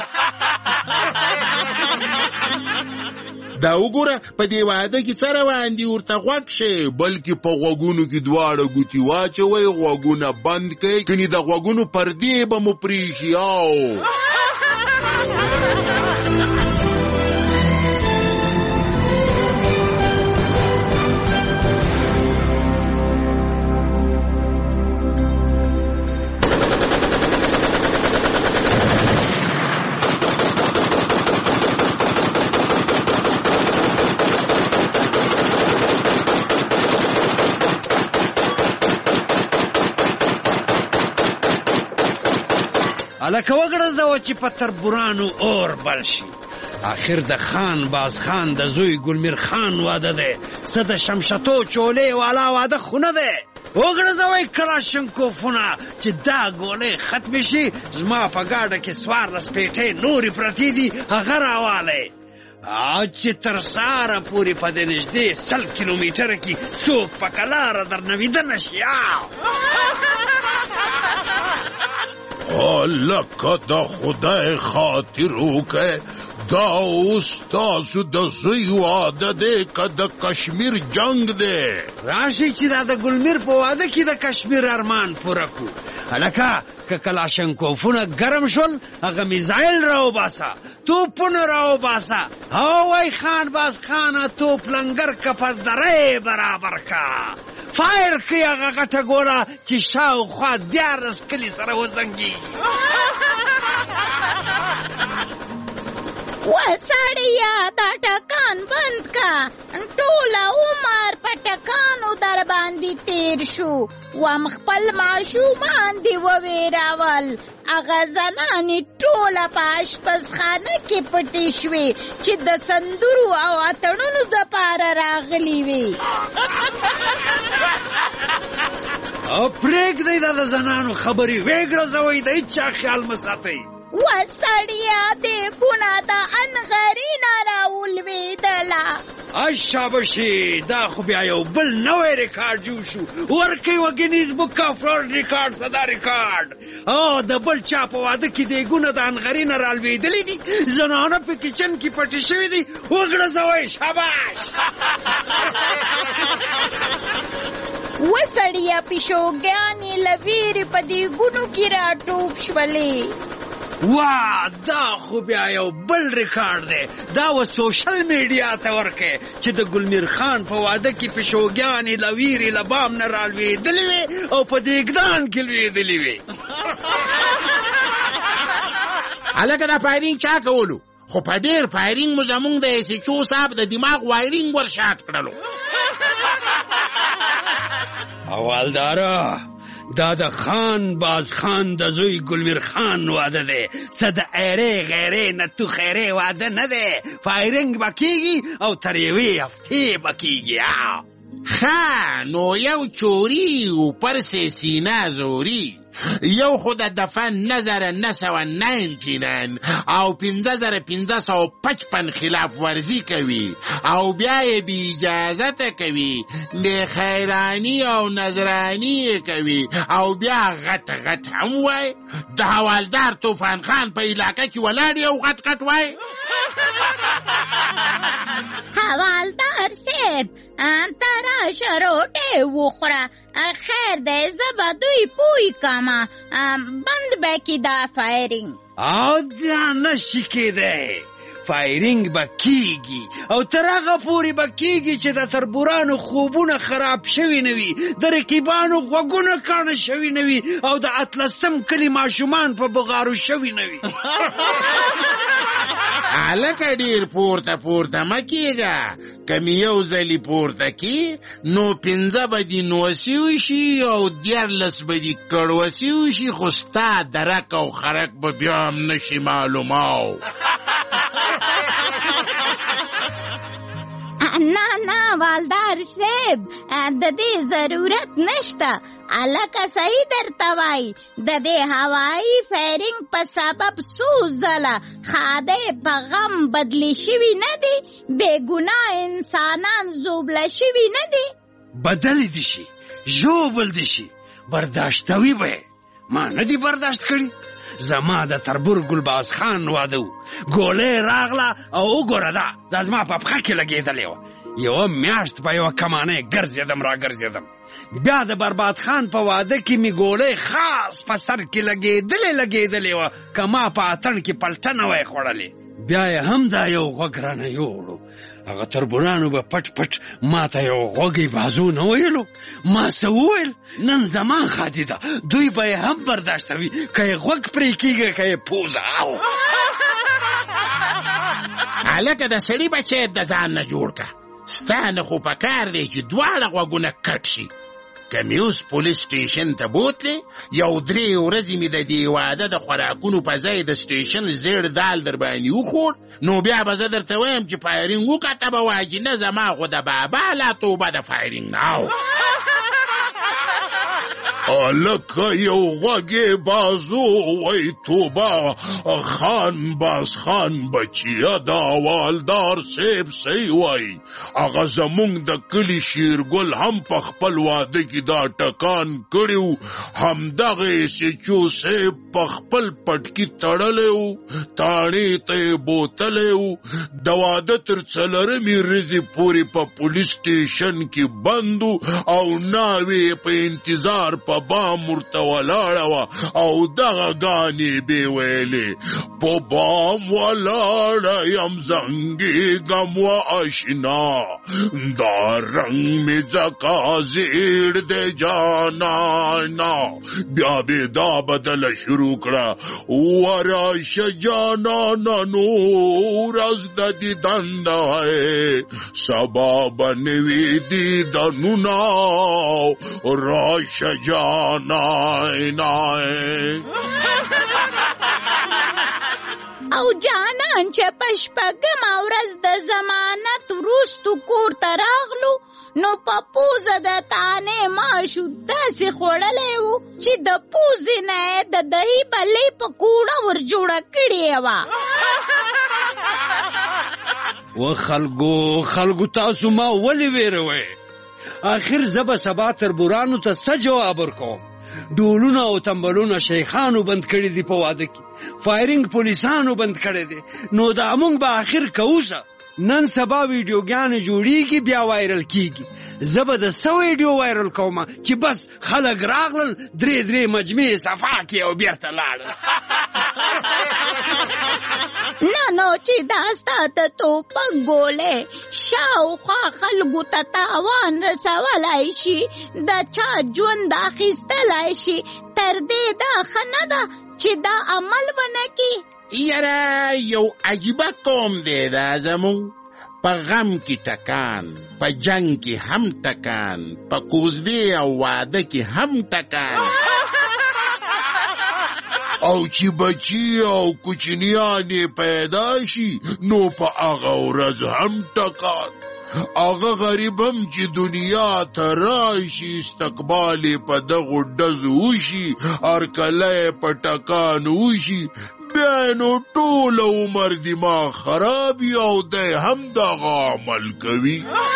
دا وګوره په دې واده کې څه روان دي ورته غوږ شئ بلکې په غوږونو کې دواړه ګوتې واچوئ غوږونه بند کړئ کنې د غوږونو پردې به مو پرېښي لکه وګرځوه چې په تربورانو اور بل شي آخر د خان باز خان د زوی ګلمیر خان واده دی څه د شمشتو چولې والا واده خو نه دی وګرځوئ کلاشینکوفونه چې دا ګولۍ ختمې شي زما په ګاډه کې 14 پیټۍ نورې پرتې دي هغه راوالی او چې تر سهاره پورې په دې نږدې 100 کیلومتره کې څوک په کلاره درنه ویده نه شي لکه د خدای خاطر وکړئ دا اوس تاسو د زوی واده دی که د کشمیر جنگ دی راشئ چې دا د ګلمیر په واده کې د کشمیر ارمان پوره کړو هلکه که کلاشینکوفونه ګرم شول هغه میزایل راوباسه توپونه راوباسه وای خان باز خانه توپ لنګر که په دره برابر کا فایر کړي هغه غټه ګوله چې شاوخوا 14 کلي سره وزنګېږي وسړیا دا ټکان بند کا ټوله عمر په ټکانو در باندې تیر شو وم خپل ماشومان دې وویراول هغه زنانې ټوله په اشپزخانه کې پټې شوې چې د سندرو او اتڼونو دپاره راغلي وې پرېږدئ دا د زنانو خبرې ویګرځوئ د هېچا خیال مه ساتئ وسړیا دې ګونه د انغرینه راولوېدله شاباشي دا خو بیا یو بل نوی ریکارډ جوړ شو ورکوي و ګینیز بک آف ورلډ ریکارډ ته دا ریکارډ د بل چا په واده کې دیګونه د انغرینه رالوېدلي دي زنانه په کچن کې پټې شوي دي وګرځوئ شاباش وسړیا پیشوګانې له ویرې په دیګونو کې راټوپ شولې وا دا خو بیا یو بل ریکارډ دی دا و سوشل میډیا ته ورکې چې د ګلمیر خان په واده کې پیشوګانې له ویرې له بام نه رالوېدلې وې او په دیګدان کې لوېدلې وې هلکه دا فایرینګ چا کولو خو په ډېر فایرینګ مو زمونږ د ایسچو صاحب د دماغ وایرینګ ورشات کړلو اولداره دا د خان باز خان د زوی ګلمیر خان واده دی څه د ایرې غیرې نه تو خیرې واده نه دی فایرینګ به کېږي او تر یوې هفتې به کېږي نو یو چوری و پرس سینه زوری، یو خود دفن 1999 او 5555 خلاف ورزی کوي او بیا یې بی اجازت کوي، د خیرانی او نظرانی کوي او بیا غټ هم وای. د حوالدار طوفان خان په علاقه کې ولاړ یو غټ وای. حوالدار صاحب ترا شروټه وخوره، خیر دی زبا دوی پوی کاما بند بکی دا فایرینگ. او دا نشی کېدی، فایرینگ به کیږي او تر هغه پورې به کیږي چې د تربورانو خوبونه خراب شوي نه وي، د رقیبانو غوږونه کاڼه شوي نه وي او د اتلسم کلي ماشومان په بغارو شوي نه وي. هلکه ډېر پورته مه کېږه، کم یو ځلې پورته کې نو 15 به دې نوسي وشي او 14 به دې کړوسي وشي، خو ستا درک او خرک به بیا هم نشي معلوماو. نه والدار صاحب د دې ضرورت نشته، الکه صحیح درته وای د دې هوایي فایرینګ په سبب څو ځله خاده په غم بدلی شوي نه دي، بېګناه انسانان زوبله شوي نه دي. بدلی دي شي، ژوبل دي شي، برداشتوي به ما نه دي برداشت کړي. زما د تربور ګلباز خان واده و، ګولۍ راغله او وګوره دا زما په پښه کې لګېدلې وه. یوه میاشت په یوه کمانۍ ګرځېدم، بیا د برباد خان په واده کې مې ګولۍ خاص په سر کې لګېدلې وه، که ما په اتڼ کې پلټه نه وای خوړلې. بیا یې هم دا یو غوږ رانه یوړو، هغه تربورانو به پټ ما ته یو غوږی بازو نه ویلو. ما څه وویل؟ نن زمان خادي ده، دوی به یې هم برداشتوي، که یې غوږ پرې کېږي که یې پوزه. هلکه د سړي بچی د ځان نه جوړ که، ستا نه خو په کار دی چې دواړه غوږونه کټ شي. که مې اوس پولیس سټیشن ته بوتلې، یو 3 ورځې مې د دې واده د خوراکونو په ځای د سټیشن زیړ دال در باندې وخوړ، نو بیا به زه درته وایم چې فایرینګ وکړه به وایي نه زما خو د بابا لا توبه د فایرینګ نه. لکه یو غوږی بازو وی توبه، خان باز خان بچیه د حوالدار صاحب صحیح وای. هغه زمونږ د کلي شیرګل هم په خپل واده کې دا ټکان کړی، همدغه سچو صاحب په خپل پټکي تړلی و، تاڼې ته یې بوتلی و. د واده تر 4مې ورځې پورې په پولیس سټیشن کې بند او ناوې په انتظار په بام ورته ولاړه وه او دغه ګانې بې ویلې، په بام ولاړه یم زنګېږم و اشنا، دا رنګ مې ځکه زیړ دی جانانا. بیا بې دا بدله شروع کړه، وراشه جانانا نو ورځ د دیدن ده، سبا به نوي دیدنونه راشه او جانان چې په شپږمه ورځ د ضمانت وروستو کور ته راغلو، نو په پوزه د تانې ماشو داسې خوړلی و چې د پوزې نه یې د دهي بلې په کوړه ور جوړه کړې وه. و خلکو تاسو ما ولې ویروئ؟ آخر زه به سبا تربورانو ته څه جواب ورکوم؟ ډولونه او تمبلونه شیخانو بند کړي دي په واده کې، فایرینګ پولیسانو بند کړي دي، نو دا موږ به آخر کوزه. نن سبا ویډیوګانې جوړیږي بیا وایرل کیږي، زه به د څه ویډیو وایرل کوم چې بس خلک راغلل 3 مجمع صفا کې او بیرته لاړل. نو چې دا ستا ته ټوپک ګولې شاوخوا خلکو ته تاوان رسولی شي، د چا ژوند اخیستلی شي، تر دې دا ښه نه ده چې دا عمل ونه کړي. یاره یو عجیبه قوم دی دا زمون، په غم کې ټکان، په جنگ کې هم ټکان، په کوزدې او واده کې هم ټکان، او چې بچی او کوچنیان پیدا شي نو په هغه ورځ هم ټکان. هغه غریبم چې دنیا ته راشي استقبال په دغو ډزو وشي هرکلی په ټکان وشي بیا نو ټول عمر دماغ خراب وي او دی هم دغه عمل کوي.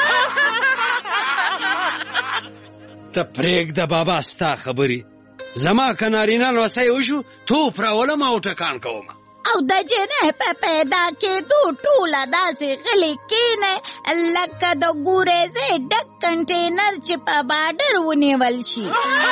ته پرېږده بابا ستا خبرې. زما که نارینه لوسی وشو توپ راولم او ټکان کوم. او د جنې په پیدا کېدو ټوله داسې غلې کېنئ لکه د ګوریزې ډک کنټینر چې په باډر ونیول شي.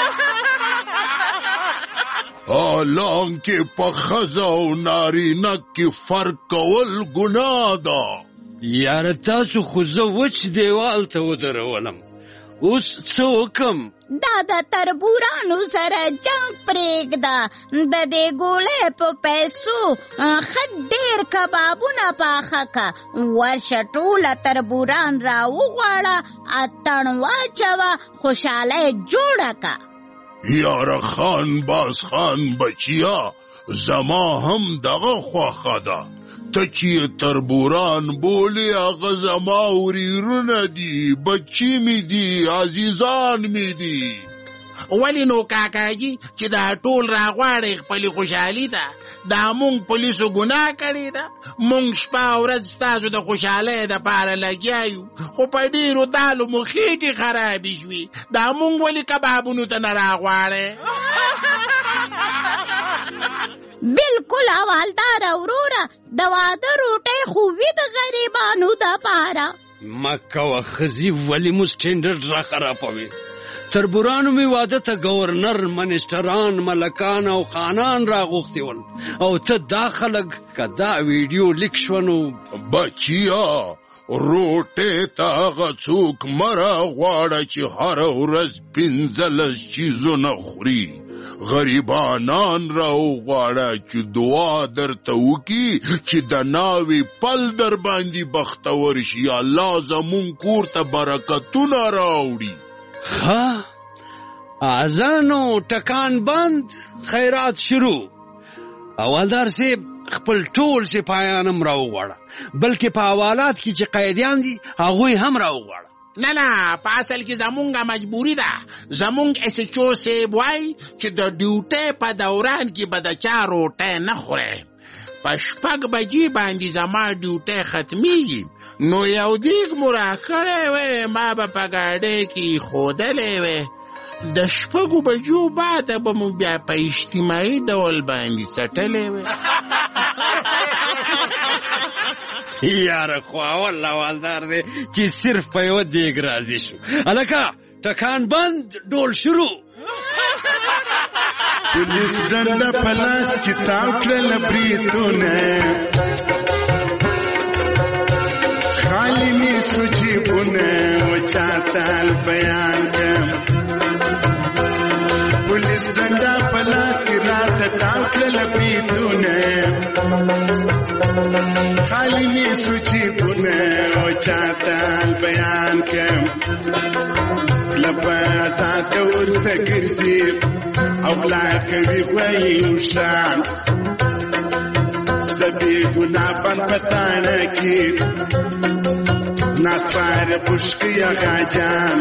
حالانکه په ښځه او نارینه کې فرق کول ګناه ده. یاره تاسو خو زه وچ دیوال ته ودرولم، اوس څه وکم؟ دا د تربورانو سره جنگ پرېږده. د دې ګولۍ په پیسو ښه ډېر کبابونه پاخه که. ورشه ټوله تربوران راوغواړه، اتڼ واچوه، خوشحالۍ جوړه که. یاره خان باز خان بچیا زما هم دغه خوښه ده. ته چې تربوران بولې هغه زما وریرونه دي، بچی می دي، عزیزان می دي. ولې نو کاکاجي چې دا ټول راغواړې خپلې خوشحالي ده؟ دا مونږ پولیسو ګناه کړې ده؟ مونږ شپه ورځ ستاسو د خوشحالۍ دپاره لګیا یو، خو په ډېرو دالو مو خېټې خرابې شوې. دا مونږ ولې کبابونو ته نه راغواړې؟ بالکل حوالدار وروره، د واده روټۍ خو وي د غریبانو دپاره. مه کوه ښځې، ولې مو سټینډرډ را خرابوي؟ تربورانو مې واده ته گورنر، منسټران، ملکان او خانان راغوښتي ول، او ته دا خلک که دا ویډیو لیک شوه نو بچیا روټۍ ته هغه څوک مه راغواړه چې هره ورځ 15 چیزونه خوري. غریبانان راوغواړه چې دعا درته وکړي چې د ناوې پل در باندې بختور شي، الله زمون کور ته برکتونه راوړي. ها اذانو ټکان بند، خیرات شروع. اولدار صاحب خپل ټول سپایانم راوغواړه، بلکې په حوالات کې چې قیدیان دي هغوی هم راوغواړه. نه په اصل کې زمونږه مجبوري ده. زمونږ SHO صاحب وایي چې د ډیوټۍ په دوران کې به د چا روټۍ نه خورې. په 6 بجې باندې زما ډیوټۍ ختمیږي، نو یو دیګ مو راکړی وی، ما به په ګاډۍ کې ښودلی وی. د 6 بجو بعده به مو بیا په اجتماعي ډول باندې څټلی وی. یاره خو اول حوالدار دی چې صرف په یوه دیګ راضي شو. هلکه ټکان بند، ډول شروع. پولیس ډنډه په لاس کې تاو کړله بریتونه، خالي مې سو جیبونه وچاته بیان کړم. پولیس ډنډه په لاس کې راته تاو کړله بریتونه، خالي مې سو جیبونه وچاته بیان کړم. لبه آزاده ورته ګرځي او لا کوي غوی وشان، سبي ګناه بند پتانه کې ناسوار پشکی غاجان.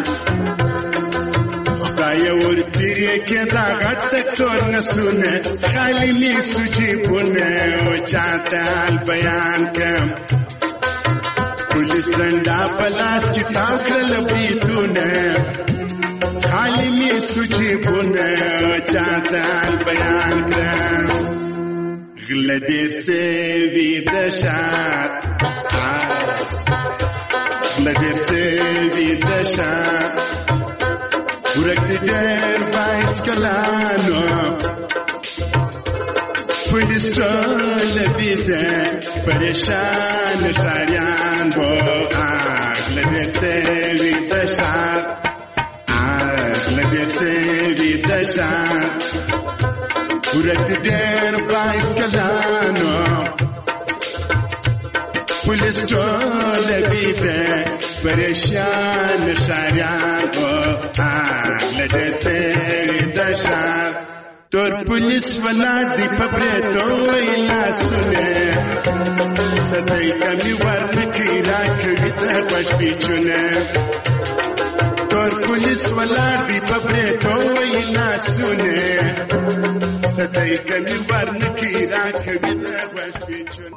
خدای ورتیری کې دا غټ ټکټور نسونه، خالي مې سو جیبونه وچاته بیان کړم. پولیس ډنډه په لاس کې تاو کړله بریتونه، خالي مې سو جیبونه وچاته بیان کړم. غله ډېر سوي د ښار، غله ډېر سوي د ښار، ورک دې ډېر بایسکلانو. پولیس ټول بیده پریشان ښاریان بو، غله ډېر سوي د ښار، غله ډېر سوي د ښار، ورک دې ډېر بایسکلانو. پولیس ټول بیده پریشان ښاریان بو، غله ډېر سوي د ښار. تور پولیس ولاړ دی په بریتو ویلا سونه سدای کمی ورنکی راکوي د خوش پیچونه تور پولیس ولاړ دی په بریتو ویلا سونه سدای کمی ورنکی راکوي د خوش پیچونه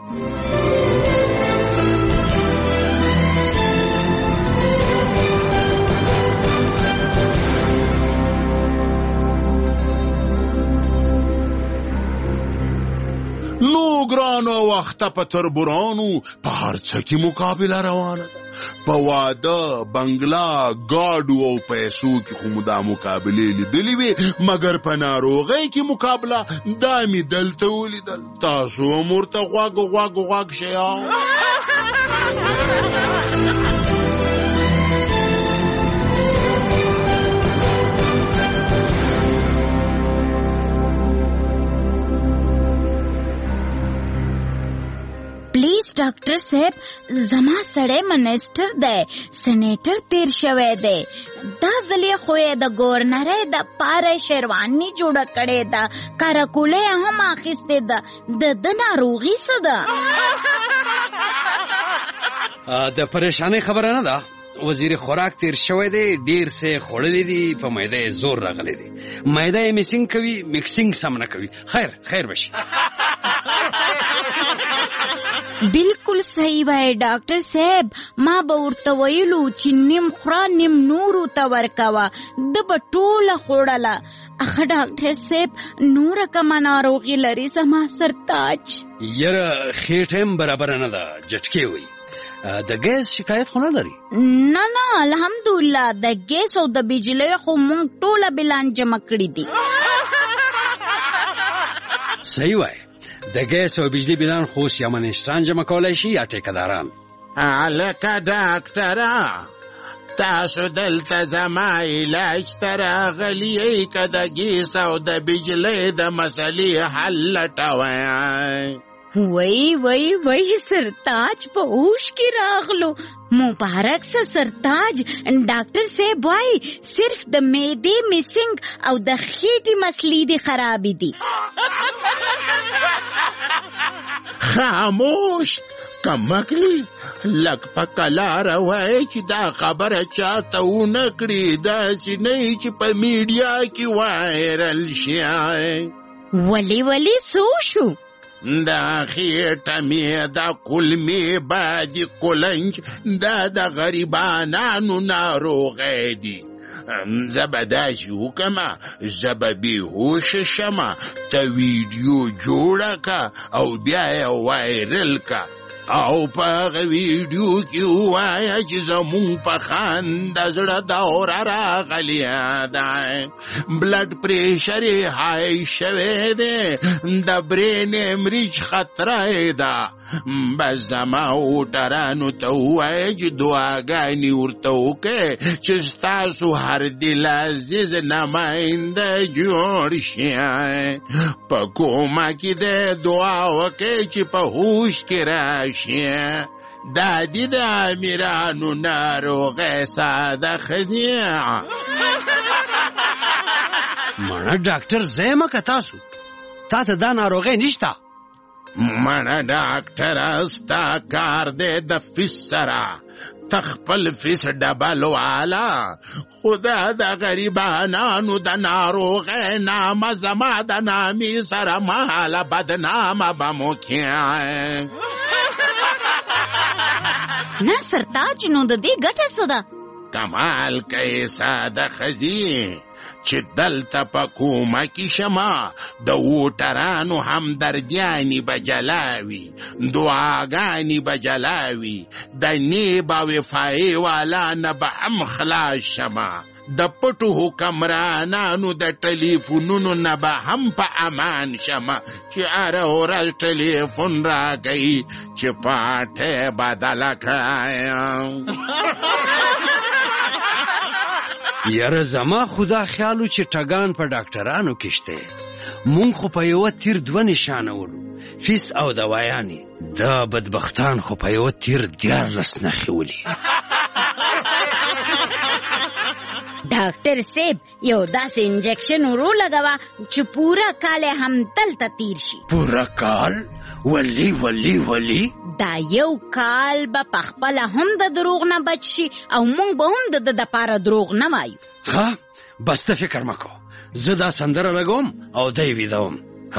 نو ګرانو وخته په تربورانو په هر څه کې مقابله روانه ده په واده بنگلا ګاډو او پیسو کې خو مو دا مقابلې لیدلې وې مګر په ناروغۍ کې مقابله دا مې دلته ولیدل تاسو هم ورته غوږ شئ پلیز ډاکټر صاحب زما سړی منیسټر دی سینیټر تیر شوی دی دا ځلې خو یې د ګورنرۍ د پاره شیرواني جوړه کړې ده کارکوله هم اخیستې ده د ناروغي څه ده د پریشانۍ خبره نه ده وزیر خوراک تیر شوی دی ډیر څه خوړلې دي په معده یې زور راغلی دی معده یې میسینګ کوي میکسینګ سم نه کوي خیر بشي بالکل صحیح وای ډاکټر صاحب ما به ورته ویلو چې نیم خورا نیم نورو ته ورکوه د به ټوله خوړله اخه ډاکټر صاحب نوره کومه ناروغي لري زما سرتاج یاره خېټه هم برابره نه ده جټکې وي د ګیس شکایت خو نه لري نه الحمدلله د ګیس او د بجلی خو مونږ ټوله بلان جمع کړي دي صحیح وای د ګیس او بجلی بلان خو یا منیسټران جمع کولای شي یا ټیکداران لکه ډاکټره تاسو دلته زما علاج ته راغلي یې که د ګیس او د بجلی د مسلې حل لټوئ وای سرتاج په اوش کې راغلو مبارک سه سرتاج ډاکټر صاحب وای صرف د معدې میسینګ او د خېټې مسلې دي خرابې دي خاموش کمکلی لک په کلاره وای چې دا خبره چاته ونه کړي داسې نه چې په میډیا کې وایرل شي ولی څه شو دا خېټه مې دا کلمې بادي کلنج دا د غریبانانو ناروغی دي زه به داسې وکړمه زه به بېهوشه شمه ته ویډیو جوړه که او بیا یې وایرل که او په هغه ویډیو کې ووایه چې زمونږ په خانده زړه دوره راغلې ده بلډ پریشر یې های شوی دی د برین امریج خطره یې ده بس زما اوټرانو ته ووایه چې دعاګانې ورته وکړئ چې ستاسو هر دل عزیز نماینده جوړ شي په کومه کې دی دعا وکړئ چې په هوش کې راشي دا دي د امیرانو ناروغۍ ساده ښځې مړه ډاکټر زه یم که تاسو تا ته دا ناروغۍ نشته منه ډاکټره ستا کار دی د فیس سره تخپل فیس ډبل والا خدا د غریبانانو د ناروغۍ نامه زما د نامې سره مهاله بدنامه به مو کړي نه سرتاج نو د دې ګټه څه ده کمال کوي ساده ښځې چې دلته په کومه کې شمه د ووټرانو همدردیانې به جلاوي دعاګانې به جلاوي د نیب او وفایې والا نه به هم خلاص شمه د پټو حکمرانانو د ټلیفونونو نه به هم په امان شمه چې هره ورځ ټلیفون راکوي چې پاټې بدله کړم یاره زما خدا خیالو چې ټګان په ډاکټرانو کې شته مونږ خو په یوه تیر دوه نشانه ولو فیس او دوایانې دا بدبختان خو په یوه تیر 14 نښې ولي ډاکټر صاحب یو داسې انجکشن ورو لګوا چې پورا کال هم دلته تیر شي. پورا کال؟ ولی دا یو کال به پخپله هم د دروغ نه بچ شي او مونږ به هم د دپاره دروغ نه وایو. ښه بس ته فکر مه کوه، زه دا سندره لګوم او دی ویدوم.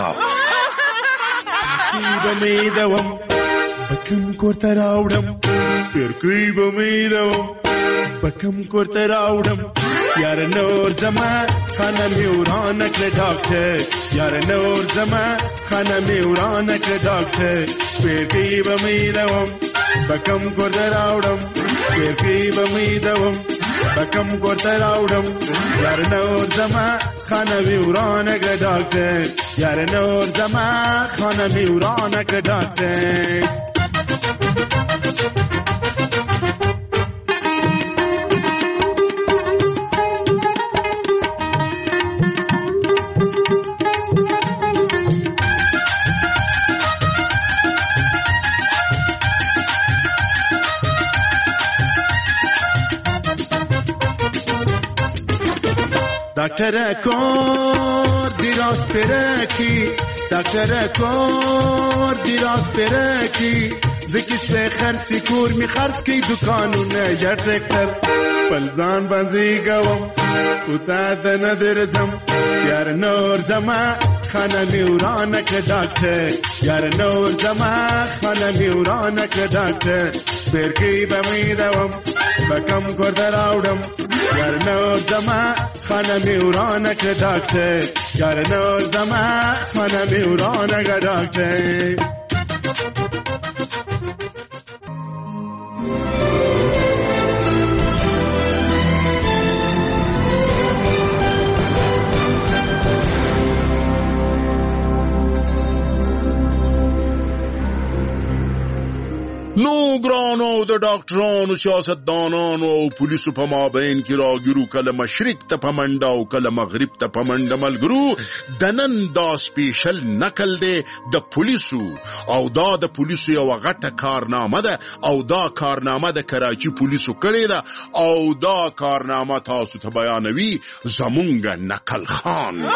بمیدوم بکم کورته راوړم پیرکوی بمیدوم بکم کورته راوړم یار نور زما خانه می ورانه کړه ډاکټر یار نور زما خانه می ورانه کړه ډاکټر پیرکوی بمیدوم بکم کورته راوړم پیرکوی بمیدوم بکم کورته راوړم یار نور زما خانه می ورانه کړه ډاکټر یار نور زما خانه می ورانه کړه ډاکټر. دکتر کور دیراز پرکی دکتر کور دیراز پرکی زکیش به خرسی کور می خرس کی دکانونه یا ترکتر پلزان بازی گوم کتا دن درزم یار نور زما خانه می ورانه که دکتر یار نور زما خانه می ورانه که دکتر برکی بمیدوم بکم کرده راوڑم یار نور زما خانه می ورانه که دکتر یار نور زما خانه می ورانه که دکتر. نو ګرانو د ډاکټرانو سیاستدانانو او پولیسو په مابین کې راګیرو کله مشرق ته په منډه او کله مغرب ته په منډه ملګرو د نن دا سپیشل نقل دی د پولیسو او دا د پولیسو یو غټه کارنامه ده او دا کارنامه د کراچي پولیسو کړې ده او دا کارنامه تاسو ته بیانوي زمونږ نقل خان.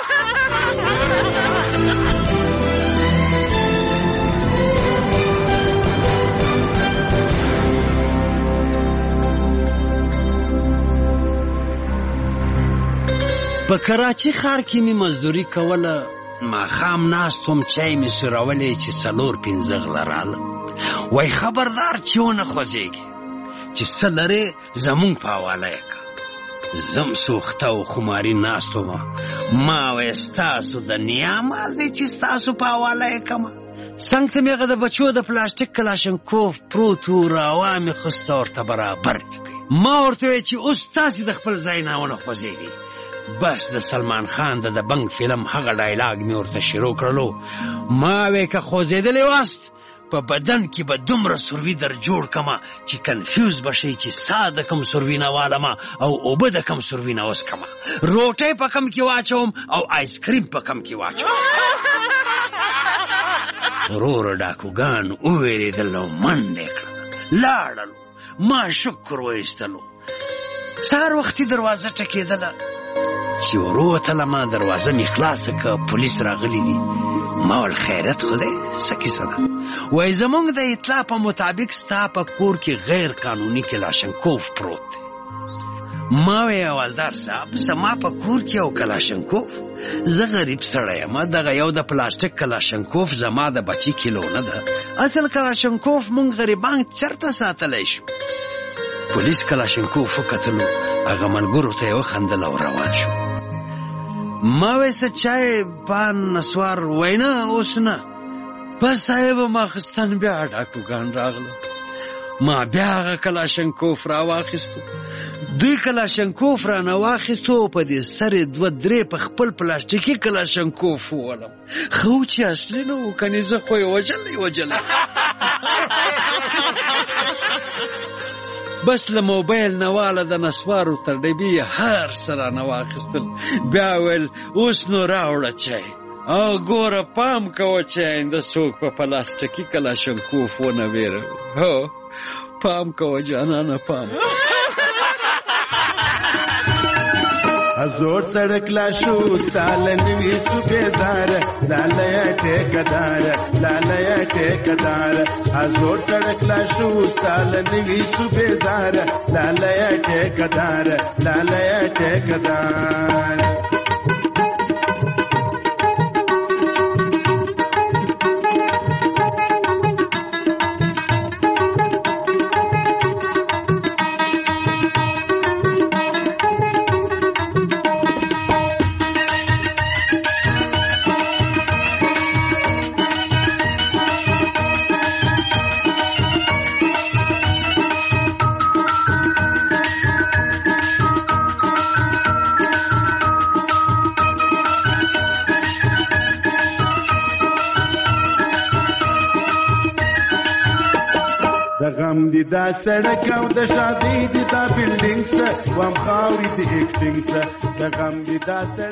په کراچي ښار کې می مزدوري کوله، ماښام ناست وم چای مې سورولی چې 4-5 غله راله. وای خبردار چې ونه خوځېږي چې څه لرې زمونږ په حواله یې که. زم سوخته او خماري ناست ومه، ما وی ستاسو د نیا مال دی چې ستاسو په حواله یې کمه. څنګ ته مې هغه د بچو د پلاستیک کلاشنکوف پروت و راوا مې خسته ورته برابر مې کړي. ما ورته وی چې اوس تاسې د خپل ځای نه ونه خوځېږئ. بس د سلمان خان د بنګ فلم هغه ډایلاګ مې ورته شروع کړلو. ما وی که خوځېدلی واست په بدن کې به دومره سروي در جوړ کما چې کنفیوز بشئ چې سا د کم سروي نه والمه او اوبه د کم سروي نه وسکمه، روټۍ په کم کې واچوم او آیسکریم په کم کې واچوم. وروره ډاکوګان وویرېدل او منډې کړه، لاړل. ما شکر وایستلو. سهار وختي دروازه ټکېدله چې وروتلمه، دروازه مې خلاصه که پولیس راغلی دي. ما ول خیرت خو دی څه کیسه ده؟ وایي زمونږ د اطلاع په مطابق ستا په کور کې غیر قانوني کلاشنکوف پروت دی. ما وی حوالدار صاحب زما په کور کې یو کلاشنکوف؟ زه غریب سړی یم، دغه یو د پلاستیک کلاشنکوف زما د بچي کیلو نه ده. اصل کلاشنکوف مونږ غریبان چرته ساتلی شو؟ پولیس کلاشنکوف وکتلو، هغه ملګرو ته یې وخندل او روان شو. ما وی څه چای پان نسوار؟ وی نه اوس نه. بس صاحب ماخستن بیا ډاکوګان راغله. ما بیا هغه کلاشنکوف را واخیستو. دوی کلاشنکوف را نه واخیستو، په دې سر 2-3 په خپل پلاستیکي کلاشنکوف وولم. خو چې اصلي نه و، کنې زه خو یې وجلی. بس له موبایل نه واله د نسوارو تر ډبې هر سره نه واخیستل. بیا ویل اوس نو راوړه چای او ګوره پام کوه چې آینده څوک په پلاستیکي کلاشنکوف ونه ویروي. هو پام کوه جانانه پام. زور سړک لا شو ستالن وی صوبیدار لاله ټیکدار لاله ټیکدار زور سړک لا شو ستالن وی صوبیدار لاله ټیکدار لاله ټیکدار غم دي دا سړک او د شادي دي دا بلډینګز وام خاوري دي اکټینګز د غم دي دا